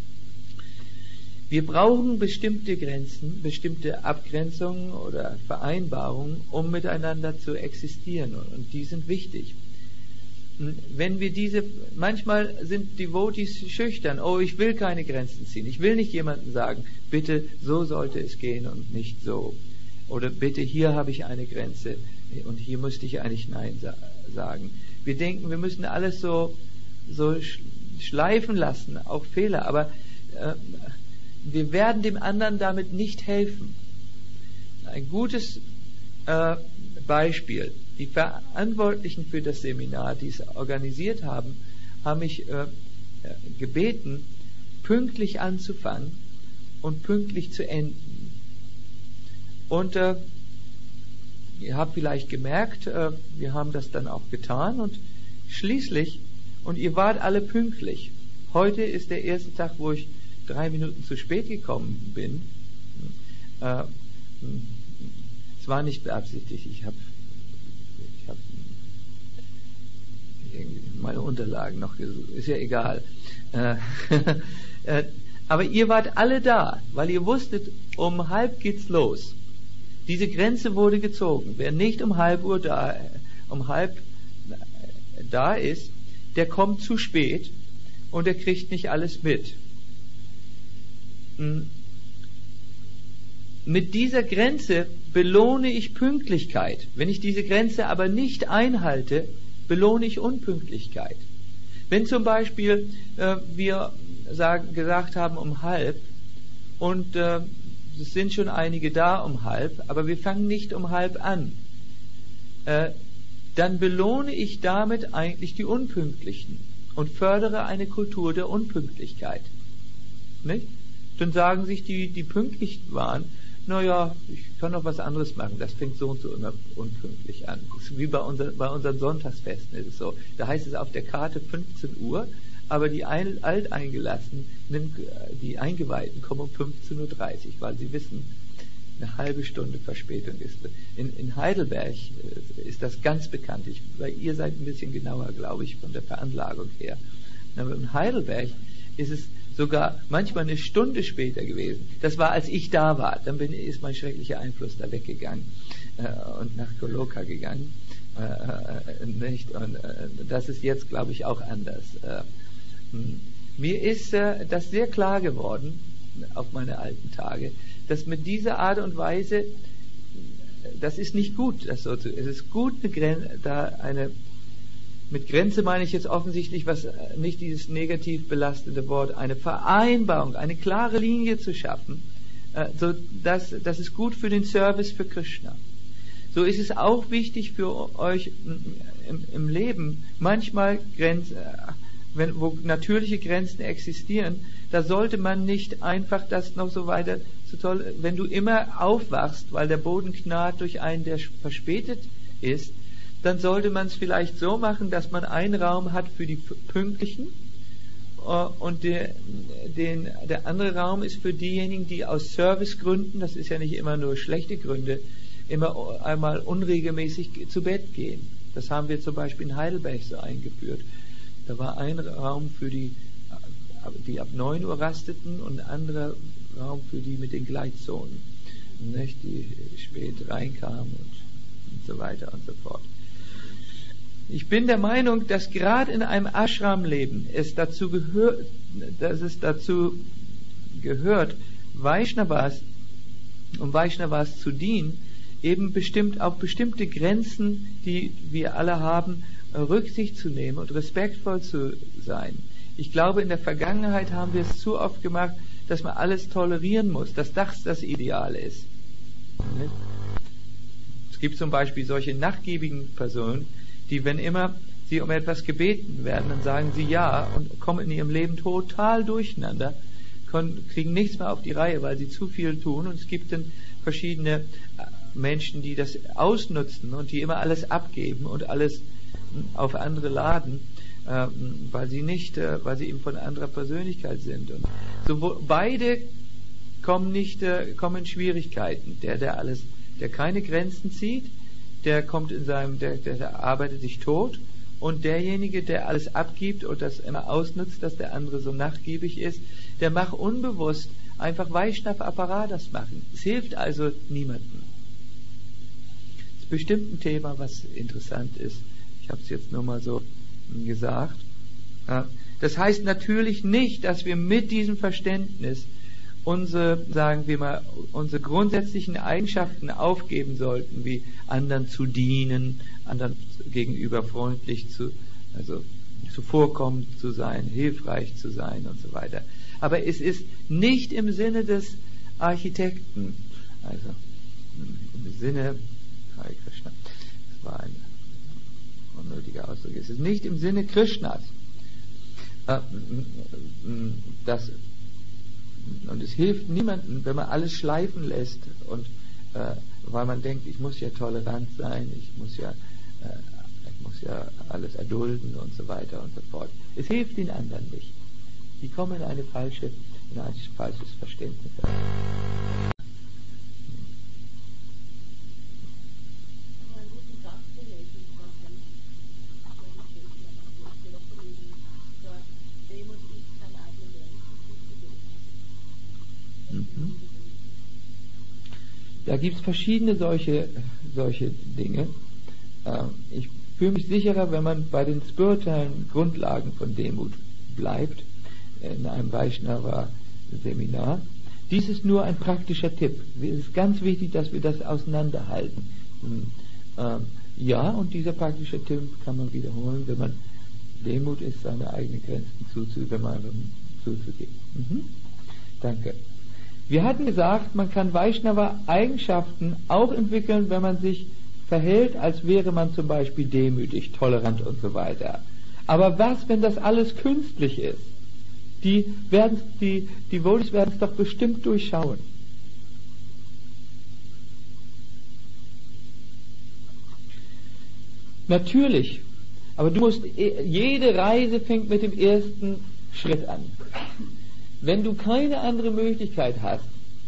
Wir brauchen bestimmte Grenzen, bestimmte Abgrenzungen oder Vereinbarungen, um miteinander zu existieren, und die sind wichtig. Wenn wir diese, manchmal sind Devotees schüchtern, oh, ich will keine Grenzen ziehen, ich will nicht jemandem sagen, bitte, so sollte es gehen und nicht so. Oder bitte, hier habe ich eine Grenze und hier müsste ich eigentlich Nein sagen. Wir denken, wir müssen alles so, so schleifen lassen, auch Fehler, aber äh, wir werden dem anderen damit nicht helfen. Ein gutes äh, Beispiel. Die Verantwortlichen für das Seminar, die es organisiert haben, haben mich äh, gebeten, pünktlich anzufangen und pünktlich zu enden. Und äh, ihr habt vielleicht gemerkt, äh, wir haben das dann auch getan, und schließlich, und ihr wart alle pünktlich. Heute ist der erste Tag, wo ich drei Minuten zu spät gekommen bin. Äh, es war nicht beabsichtigt. Ich habe ich hab meine Unterlagen noch gesucht. Ist ja egal. Äh, äh, aber ihr wart alle da, weil ihr wusstet, um halb geht's los. Diese Grenze wurde gezogen. Wer nicht um halb Uhr da, um halb da ist, der kommt zu spät und der kriegt nicht alles mit. Mit dieser Grenze belohne ich Pünktlichkeit. Wenn ich diese Grenze aber nicht einhalte, belohne ich Unpünktlichkeit. Wenn zum Beispiel äh, wir sagen, gesagt haben um halb und äh, es sind schon einige da um halb, aber wir fangen nicht um halb an, äh, dann belohne ich damit eigentlich die Unpünktlichen und fördere eine Kultur der Unpünktlichkeit. Nicht? Dann sagen sich die, die pünktlich waren, naja, ich kann noch was anderes machen, das fängt so und so immer unpünktlich an. Wie bei, unser, bei unseren Sonntagsfesten ist es so. Da heißt es auf der Karte fünfzehn Uhr, aber die Alteingelassenen, die Eingeweihten kommen um fünfzehn Uhr dreißig, weil sie wissen, eine halbe Stunde Verspätung ist. In, in Heidelberg ist das ganz bekannt. Ich, weil ihr seid ein bisschen genauer, glaube ich, von der Veranlagung her. Aber in Heidelberg ist es sogar manchmal eine Stunde später gewesen. Das war, als ich da war. Dann bin, ist mein schrecklicher Einfluss da weggegangen äh, und nach Koloka gegangen. Äh, nicht? Und äh, das ist jetzt, glaube ich, auch anders. Äh, mir ist äh, das sehr klar geworden auf meine alten Tage, dass mit dieser Art und Weise, das ist nicht gut, das so zu, es ist gut, eine Gren- da eine, mit Grenze meine ich jetzt offensichtlich, was nicht dieses negativ belastende Wort, eine Vereinbarung, eine klare Linie zu schaffen, äh, so dass, das ist gut für den Service für Krishna. So ist es auch wichtig für euch im, im Leben, manchmal Grenzen, wenn, wo natürliche Grenzen existieren, da sollte man nicht einfach das noch so weiter so toll, wenn du immer aufwachst, weil der Boden knarrt durch einen, der verspätet ist, dann sollte man es vielleicht so machen, dass man einen Raum hat für die Pünktlichen und der, den, der andere Raum ist für diejenigen, die aus Servicegründen, das ist ja nicht immer nur schlechte Gründe, immer einmal unregelmäßig zu Bett gehen. Das haben wir zum Beispiel in Heidelberg so eingeführt. Da war ein Raum für die, die ab neun Uhr rasteten und ein anderer Raum für die mit den Gleitzonen, nicht, die spät reinkamen und, und so weiter und so fort. Ich bin der Meinung, dass gerade in einem Ashram-Leben es dazu gehört, dass es dazu gehört, Vaishnavas, um Vaishnavas zu dienen, eben bestimmt auf bestimmte Grenzen, die wir alle haben, Rücksicht zu nehmen und respektvoll zu sein. Ich glaube, in der Vergangenheit haben wir es zu oft gemacht, dass man alles tolerieren muss, dass das das Ideal ist. Es gibt zum Beispiel solche nachgiebigen Personen, die, wenn immer sie um etwas gebeten werden, dann sagen sie ja und kommen in ihrem Leben total durcheinander, kriegen nichts mehr auf die Reihe, weil sie zu viel tun. Und es gibt dann verschiedene Menschen, die das ausnutzen und die immer alles abgeben und alles auf andere laden, äh, weil sie nicht, äh, weil sie eben von anderer Persönlichkeit sind. Und so wo, beide kommen nicht, äh, kommen in Schwierigkeiten. Der, der alles, der keine Grenzen zieht, der kommt in seinem, der, der, der arbeitet sich tot. Und derjenige, der alles abgibt und das immer ausnutzt, dass der andere so nachgiebig ist, der macht unbewusst einfach Vaishnav-Apparatas machen. Es hilft also niemandem. Das ist bestimmt ein Thema, was interessant ist. Ich habe es jetzt nur mal so gesagt. Das heißt natürlich nicht, dass wir mit diesem Verständnis unsere, sagen wir mal, unsere grundsätzlichen Eigenschaften aufgeben sollten, wie anderen zu dienen, anderen gegenüber freundlich zu, also zuvorkommend zu sein, hilfreich zu sein und so weiter. Aber es ist nicht im Sinne des Architekten, also im Sinne, Hare Krishna, das war ein unnötiger Ausdruck, es ist nicht im Sinne Krishnas, äh, das, und es hilft niemandem, wenn man alles schleifen lässt und äh, weil man denkt, ich muss ja tolerant sein, ich muss ja äh, ich muss ja alles erdulden und so weiter und so fort. Es hilft den anderen nicht. Die kommen in eine falsche, in ein falsches Verständnis. Mhm. Da gibt es verschiedene solche, solche Dinge. Ich fühle mich sicherer, wenn man bei den spirituellen Grundlagen von Demut bleibt, in einem Vaishnava-Seminar. Dies ist nur ein praktischer Tipp. Es ist ganz wichtig, dass wir das auseinanderhalten. Ja, und dieser praktische Tipp kann man wiederholen, wenn man Demut ist, seine eigenen Grenzen zuzugeben. Mhm. Danke. Wir hatten gesagt, man kann Vaishnava-Eigenschaften auch entwickeln, wenn man sich verhält, als wäre man zum Beispiel demütig, tolerant und so weiter. Aber was, wenn das alles künstlich ist? Die, werden's, die, die Wohlis werden es doch bestimmt durchschauen. Natürlich, aber du musst, jede Reise fängt mit dem ersten Schritt an. Wenn du keine andere Möglichkeit hast,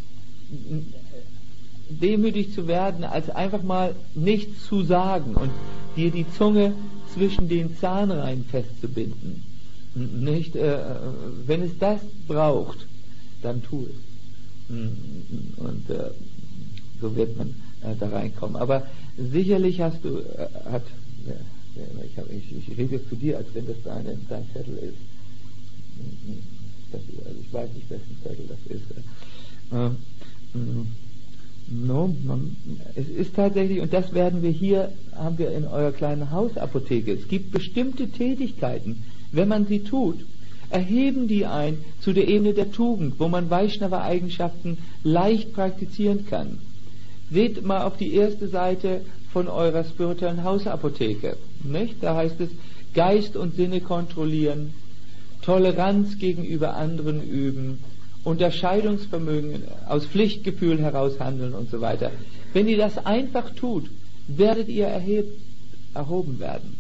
demütig zu werden, als einfach mal nichts zu sagen und dir die Zunge zwischen den Zahnreihen festzubinden, nicht, äh, wenn es das braucht, dann tu es. Und äh, so wird man äh, da reinkommen. Aber sicherlich hast du, äh, hat, ja, ich, hab, ich, ich rede jetzt zu dir, als wenn das deine, dein Zettel ist. Das, also ich weiß nicht, wessen Zettel das ist. Äh, no, man, es ist tatsächlich, und das werden wir hier, haben wir in eurer kleinen Hausapotheke, es gibt bestimmte Tätigkeiten, wenn man sie tut, erheben die ein zu der Ebene der Tugend, wo man Vaishnava-Eigenschaften leicht praktizieren kann. Seht mal auf die erste Seite von eurer spirituellen Hausapotheke. Nicht? Da heißt es, Geist und Sinne kontrollieren, Toleranz gegenüber anderen üben, Unterscheidungsvermögen aus Pflichtgefühl heraus handeln und so weiter. Wenn ihr das einfach tut, werdet ihr erheb, erhoben werden.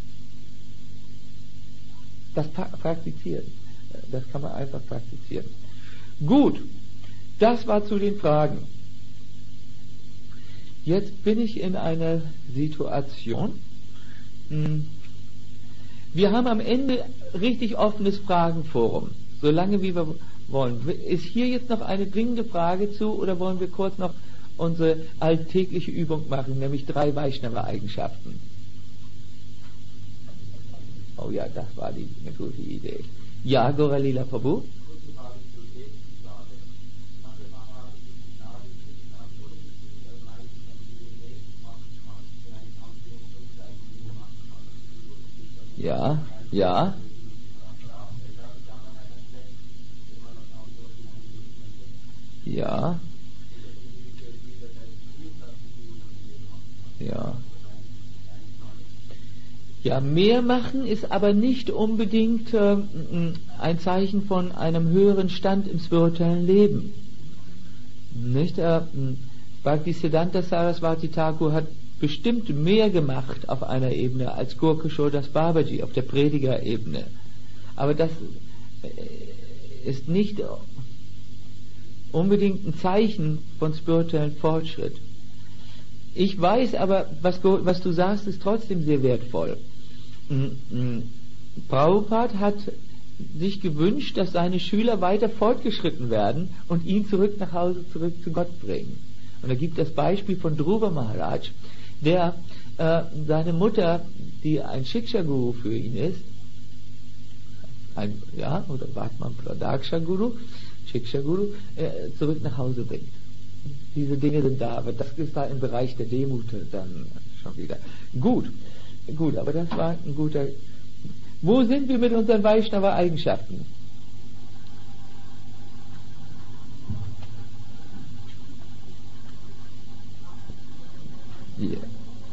Das praktizieren. Das kann man einfach praktizieren. Gut, das war zu den Fragen. Jetzt bin ich in einer Situation. Wir haben am Ende richtig offenes Fragenforum, solange wie wir wollen. Ist hier jetzt noch eine dringende Frage zu, oder wollen wir kurz noch unsere alltägliche Übung machen, nämlich drei Vaishnava-Eigenschaften? Oh ja, das war die, eine gute Idee. Ja, Goralila Prabhu? Ja, ja. Ja. Ja. Ja, mehr machen ist aber nicht unbedingt äh, ein Zeichen von einem höheren Stand im spirituellen Leben. Nicht? Äh, Bhaktisiddhanta Saraswati Thakur hat bestimmt mehr gemacht auf einer Ebene als Gurkishore Das Babaji auf der Predigerebene. Aber das ist nicht unbedingt ein Zeichen von spirituellem Fortschritt. Ich weiß aber, was, was du sagst, ist trotzdem sehr wertvoll. Prabhupada hat sich gewünscht, dass seine Schüler weiter fortgeschritten werden und ihn zurück nach Hause, zurück zu Gott bringen. Und da gibt das Beispiel von Dhruva Maharaj, der äh, seine Mutter, die ein Shiksha-Guru für ihn ist, ein, ja, oder Bhatman Pradaksha-Guru, Shiksha-Guru, äh, zurück nach Hause bringt. Diese Dinge sind da, aber das ist da im Bereich der Demut dann schon wieder. Gut, gut, aber das war ein guter. Wo sind wir mit unseren Vaishnava-Eigenschaften? Hier.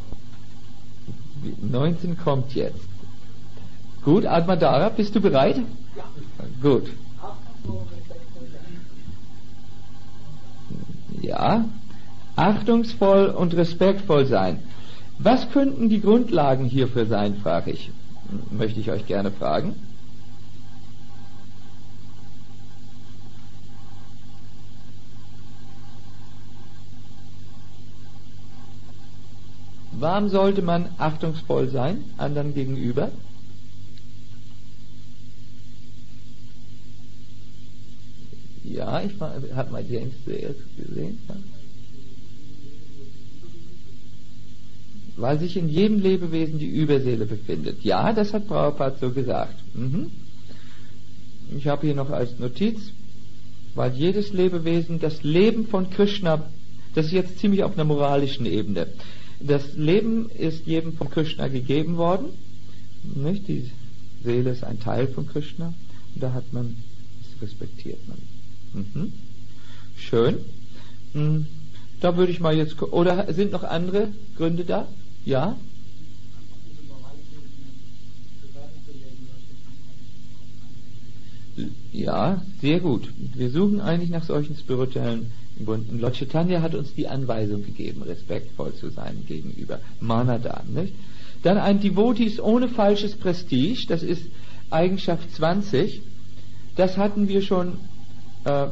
neunzehn kommt jetzt. Gut, Admadara, bist du bereit? Ja. Gut. Ja. Achtungsvoll und respektvoll sein. Was könnten die Grundlagen hierfür sein, frage ich. Möchte ich euch gerne fragen. Warum sollte man achtungsvoll sein, anderen gegenüber? Ja, ich habe mal James zuerst gesehen. Ja. Weil sich in jedem Lebewesen die Überseele befindet. Ja, das hat Prabhupada so gesagt. Mhm. Ich habe hier noch als Notiz, weil jedes Lebewesen das Leben von Krishna, das ist jetzt ziemlich auf einer moralischen Ebene, das Leben ist jedem von Krishna gegeben worden. Nicht? Die Seele ist ein Teil von Krishna. Und da hat man, das respektiert man. Mhm. Schön. Da würde ich mal jetzt, gu- oder sind noch andere Gründe da? Ja? Ja, sehr gut. Wir suchen eigentlich nach solchen spirituellen Gründen. Lord Chaitanya hat uns die Anweisung gegeben, respektvoll zu sein gegenüber Manadan. Nicht? Dann ein Devotee ist ohne falsches Prestige, das ist Eigenschaft zwanzig. Das hatten wir schon äh,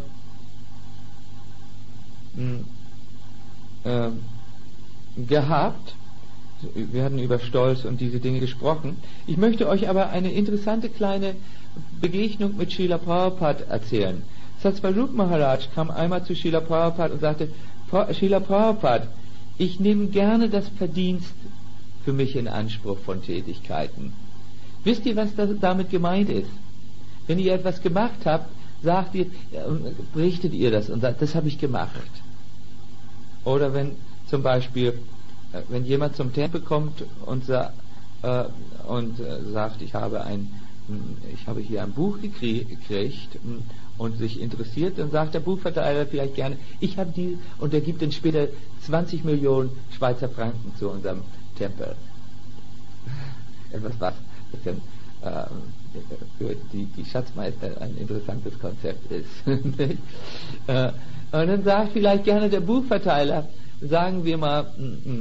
äh, gehabt. Wir hatten über Stolz und diese Dinge gesprochen. Ich möchte euch aber eine interessante kleine Begegnung mit Srila Prabhupada erzählen. Satsvarup Maharaj kam einmal zu Srila Prabhupada und sagte, Srila Prabhupada, ich nehme gerne das Verdienst für mich in Anspruch von Tätigkeiten. Wisst ihr, was das damit gemeint ist? Wenn ihr etwas gemacht habt, sagt ihr, berichtet ihr das und sagt, das habe ich gemacht. Oder wenn zum Beispiel, wenn jemand zum Tempel kommt und, sa äh, und äh, sagt, ich habe ein ich habe hier ein Buch gekriegt und sich interessiert, dann sagt der Buchverteiler vielleicht gerne, ich habe die, und er gibt dann später zwanzig Millionen Schweizer Franken zu unserem Tempel. Etwas, was bisschen, äh, für die, die Schatzmeister ein interessantes Konzept ist. äh, und dann sagt vielleicht gerne der Buchverteiler, sagen wir mal,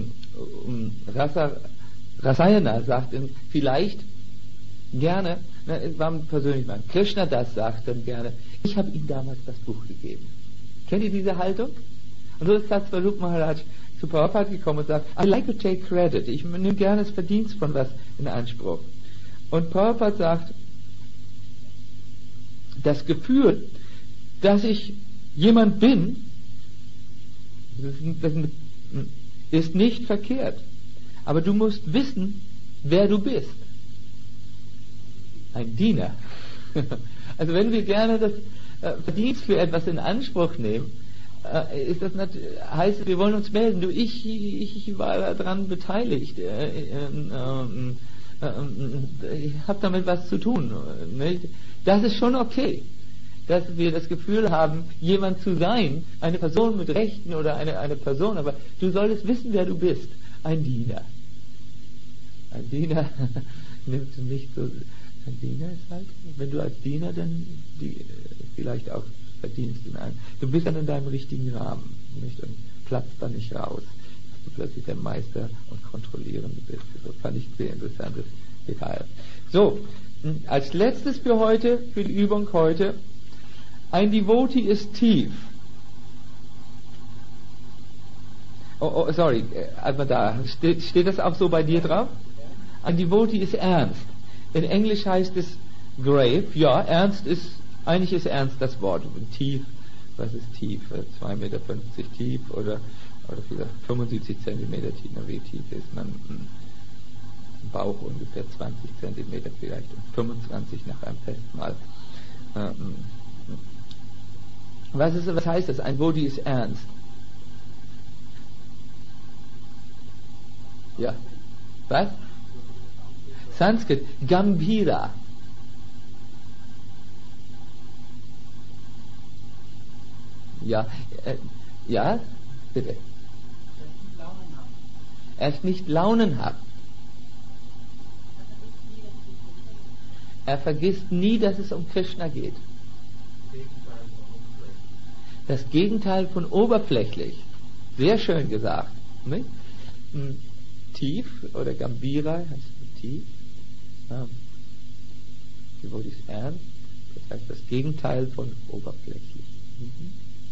Rasa, Rasayana sagt dann vielleicht gerne, na, war persönlich mal, Krishna das sagt dann gerne, ich habe ihm damals das Buch gegeben. Kennt ihr diese Haltung? Und so ist Satsvarup Maharaj zu Prabhupada gekommen und sagt, I like to take credit, ich nehme gerne das Verdienst von was in Anspruch. Und Prabhupada sagt, das Gefühl, dass ich jemand bin, das ist, das ist nicht verkehrt. Aber du musst wissen, wer du bist. Ein Diener. Also wenn wir gerne das äh, Verdienst für etwas in Anspruch nehmen, äh, ist das heißt, wir wollen uns melden. Du, ich, ich, ich war daran beteiligt. Äh, äh, äh, äh, ich habe damit was zu tun. Nicht? Das ist schon okay, dass wir das Gefühl haben, jemand zu sein, eine Person mit Rechten oder eine, eine Person, aber du solltest wissen, wer du bist. Ein Diener. Ein Diener nimmt nicht so... Ein Diener ist halt, wenn du als Diener dann die, vielleicht auch verdienst in einem. Du bist dann in deinem richtigen Rahmen, nicht? Und platzt dann nicht raus, dass du plötzlich der Meister und Kontrollierende bist. Das fand ich ein sehr interessantes Detail. So, als letztes für heute, für die Übung heute, ein Devotee ist tief. Oh, oh sorry, also da, steht, steht das auch so bei dir drauf? Ein Devotee ist ernst. In Englisch heißt es grave, ja, ernst ist, eigentlich ist ernst das Wort. Tief, was ist tief? zwei Meter fünfzig tief oder, oder vielleicht fünfundsiebzig Zentimeter tief. Na, wie tief ist man? Bauch ungefähr zwanzig Zentimeter vielleicht und fünfundzwanzig nach einem Festmahl. Was, ist, was heißt das? Ein Devotee ist ernst. Ja. Was? Sanskrit, Gambhira. Ja, äh, ja, bitte. Er ist nicht launenhaft. Er vergisst nie, dass es um Krishna geht. Das Gegenteil von oberflächlich. Sehr schön gesagt. Nicht? Tief oder Gambhira heißt tief. Ähm, Devotee ist ernst, das heißt das Gegenteil von oberflächlich. Mhm.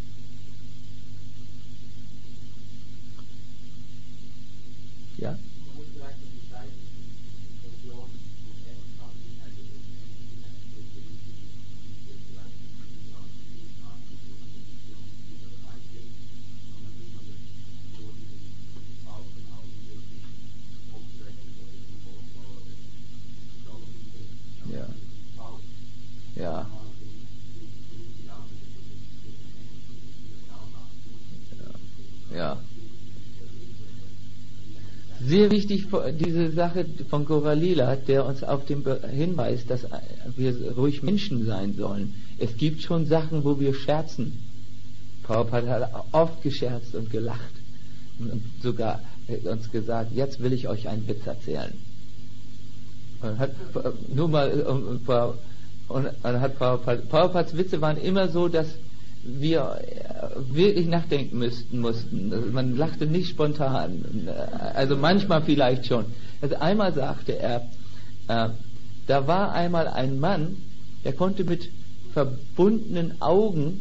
Ja? Ja. Ja. Sehr wichtig diese Sache von Goralila, der uns auf den hinweist, dass wir ruhig Menschen sein sollen. Es gibt schon Sachen, wo wir scherzen. Prabhupada hat oft gescherzt und gelacht und sogar uns gesagt, jetzt will ich euch einen Witz erzählen. Und hat nur mal und, und, und hat Prabhupada, Prabhupads Witze waren immer so, dass wir wirklich nachdenken müssten, mussten. Also man lachte nicht spontan. Also manchmal vielleicht schon. Also einmal sagte er, äh, da war einmal ein Mann, der konnte mit verbundenen Augen,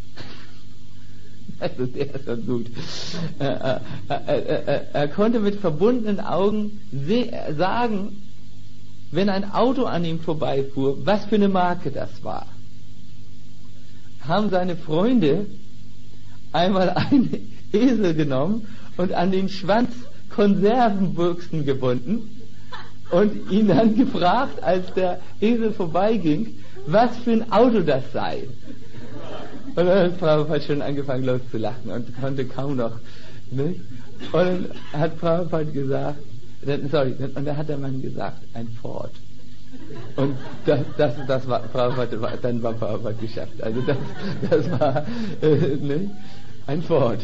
also der ist schon gut, äh, äh, äh, äh, er konnte mit verbundenen Augen se- sagen, wenn ein Auto an ihm vorbeifuhr, was für eine Marke das war. Haben seine Freunde einmal einen Esel genommen und an den Schwanz Konservenbüchsen gebunden und ihn dann gefragt, als der Esel vorbeiging, was für ein Auto das sei. Und dann hat Prabhupada schon angefangen loszulachen und konnte kaum noch. Nicht? Und dann hat Prabhupada gesagt, sorry, und dann hat der Mann gesagt, ein Ford. Und das, das, das war Prabhupada, dann war Prabhupada geschafft. Also das, das war äh, ne? ein Ford.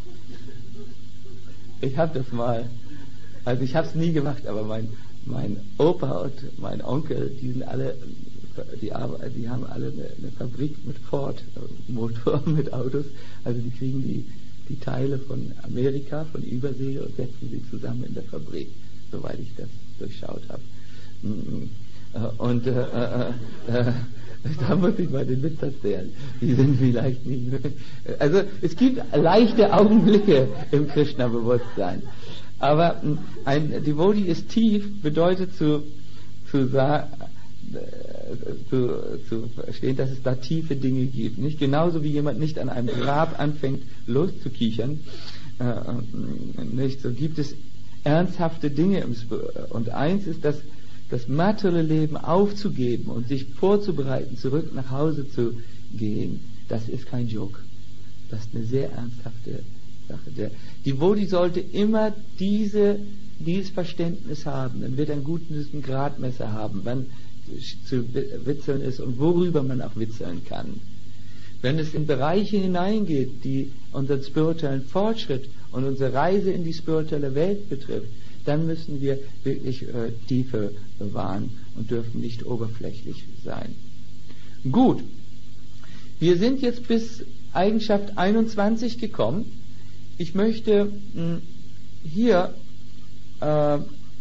Ich habe das mal, also ich habe es nie gemacht, aber mein, mein Opa und mein Onkel, die sind alle, die, die haben alle eine, eine Fabrik mit Ford-Motor, mit Autos. Also die kriegen die, die Teile von Amerika, von Übersee und setzen sie zusammen in der Fabrik, soweit ich das durchschaut habe. Und äh, äh, äh, da muss ich mal den Witz erzählen. Die sind vielleicht nicht. Also es gibt leichte Augenblicke im Krishna-Bewusstsein. Aber ein Devotee ist tief, bedeutet zu, zu, zu, zu verstehen, dass es da tiefe Dinge gibt. Nicht genauso wie jemand nicht an einem Grab anfängt loszukichern. Äh, nicht so gibt es ernsthafte Dinge im Sp- und eins ist das das materielle Leben aufzugeben und sich vorzubereiten, zurück nach Hause zu gehen, das ist kein Joke. Das ist eine sehr ernsthafte Sache. Der Devotee sollte immer diese, dieses Verständnis haben. Dann wird er einen guten Gradmesser haben, wann zu witzeln ist und worüber man auch witzeln kann. Wenn es in Bereiche hineingeht, die unseren spirituellen Fortschritt und unsere Reise in die spirituelle Welt betrifft, dann müssen wir wirklich äh, Tiefe bewahren und dürfen nicht oberflächlich sein. Gut, wir sind jetzt bis Eigenschaft einundzwanzig gekommen. Ich möchte mh, hier äh, mh,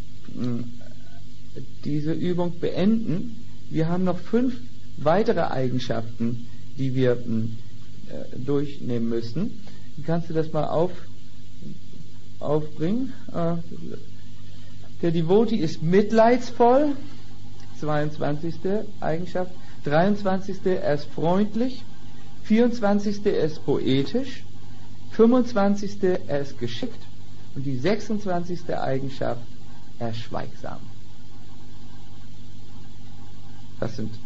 diese Übung beenden. Wir haben noch fünf weitere Eigenschaften, die wir mh, äh, durchnehmen müssen. Kannst du das mal auf, aufbringen? Äh, Der Devotee ist mitleidsvoll, zweiundzwanzigste Eigenschaft, dreiundzwanzigste er ist freundlich, vierundzwanzigste er ist poetisch, fünfundzwanzigste er ist geschickt und die sechsundzwanzigste Eigenschaft, er ist schweigsam. Das sind,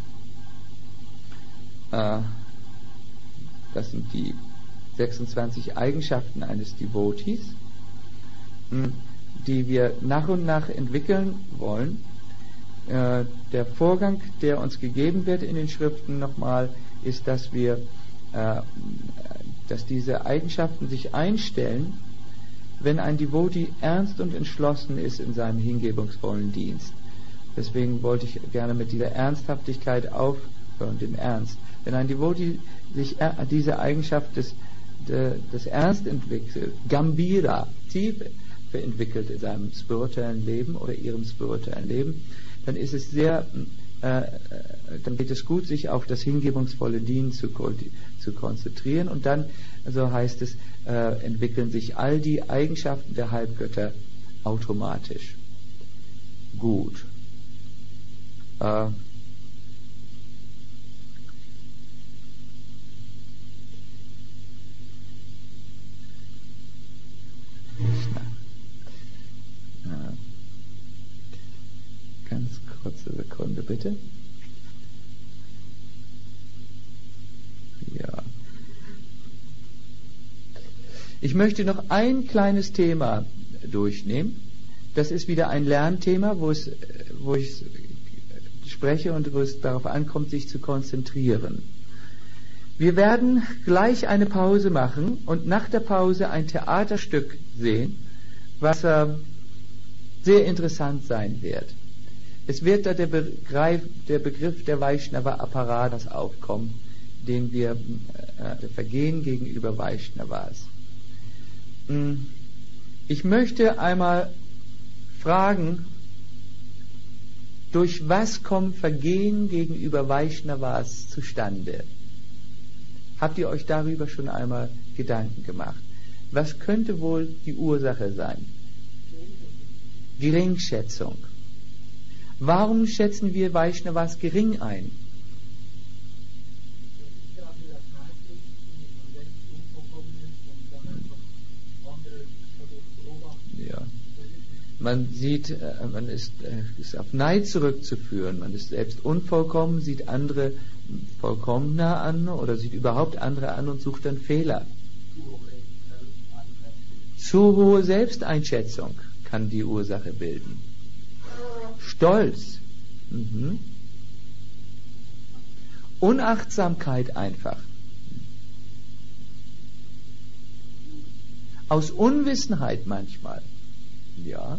äh, das sind die sechsundzwanzig Eigenschaften eines Devotees, die wir nach und nach entwickeln wollen. Äh, der Vorgang, der uns gegeben wird in den Schriften nochmal, ist, dass wir, äh, dass diese Eigenschaften sich einstellen, wenn ein Devotee ernst und entschlossen ist in seinem hingebungsvollen Dienst. Deswegen wollte ich gerne mit dieser Ernsthaftigkeit aufhören, dem Ernst. Wenn ein Devotee sich er, diese Eigenschaft des, de, des Ernst entwickelt, Gambhira, tief entwickelt in seinem spirituellen Leben oder ihrem spirituellen Leben, dann ist es sehr, äh, dann geht es gut, sich auf das hingebungsvolle Dienen zu, zu konzentrieren und dann, so heißt es, äh, entwickeln sich all die Eigenschaften der Halbgötter automatisch. Gut. Äh, Ganz kurze Sekunde, bitte. Ja. Ich möchte noch ein kleines Thema durchnehmen. Das ist wieder ein Lernthema, wo es, wo ich spreche und wo es darauf ankommt, sich zu konzentrieren. Wir werden gleich eine Pause machen und nach der Pause ein Theaterstück sehen, was äh, sehr interessant sein wird. Es wird da der Begriff der, Begriff der Vaishnava Apparatas aufkommen, den wir äh, vergehen gegenüber Vaishnavas. Ich möchte einmal fragen, durch was kommt Vergehen gegenüber Vaishnavas zustande? Habt ihr euch darüber schon einmal Gedanken gemacht? Was könnte wohl die Ursache sein? Geringschätzung. Warum schätzen wir Vaishnavas gering ein? Ja. Man sieht, man ist, ist auf Neid zurückzuführen. Man ist selbst unvollkommen, sieht andere vollkommener an oder sieht überhaupt andere an und sucht dann Fehler. Zu hohe Selbsteinschätzung kann die Ursache bilden. Stolz. Mhm. Unachtsamkeit einfach. Aus Unwissenheit manchmal. Ja.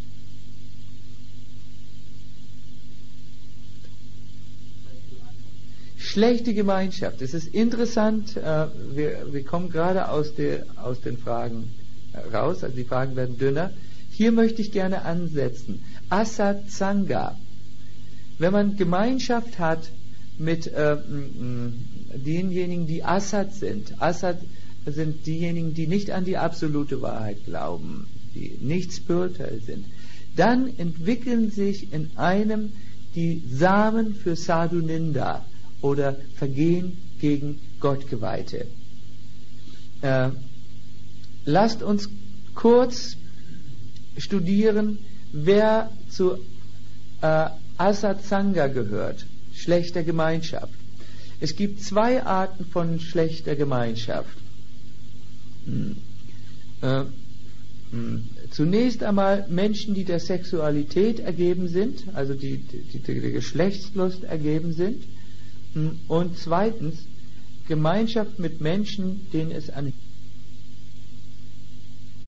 Schlechte Gemeinschaft. Es ist interessant, äh, wir, wir kommen gerade aus, der, aus den Fragen raus, also die Fragen werden dünner. Hier möchte ich gerne ansetzen. Asat Sangha. Wenn man Gemeinschaft hat mit äh, m, denjenigen, die Asat sind. Asat sind diejenigen, die nicht an die absolute Wahrheit glauben, die nicht spirituell sind. Dann entwickeln sich in einem die Samen für Sadhuninda oder Vergehen gegen Gottgeweihte. Äh, lasst uns kurz studieren, wer zu äh, Asat Sangha gehört, schlechter Gemeinschaft. Es gibt zwei Arten von schlechter Gemeinschaft. Hm. Äh, hm. Zunächst einmal Menschen, die der Sexualität ergeben sind, also die, die, die der Geschlechtslust ergeben sind. Hm. Und zweitens Gemeinschaft mit Menschen, denen es an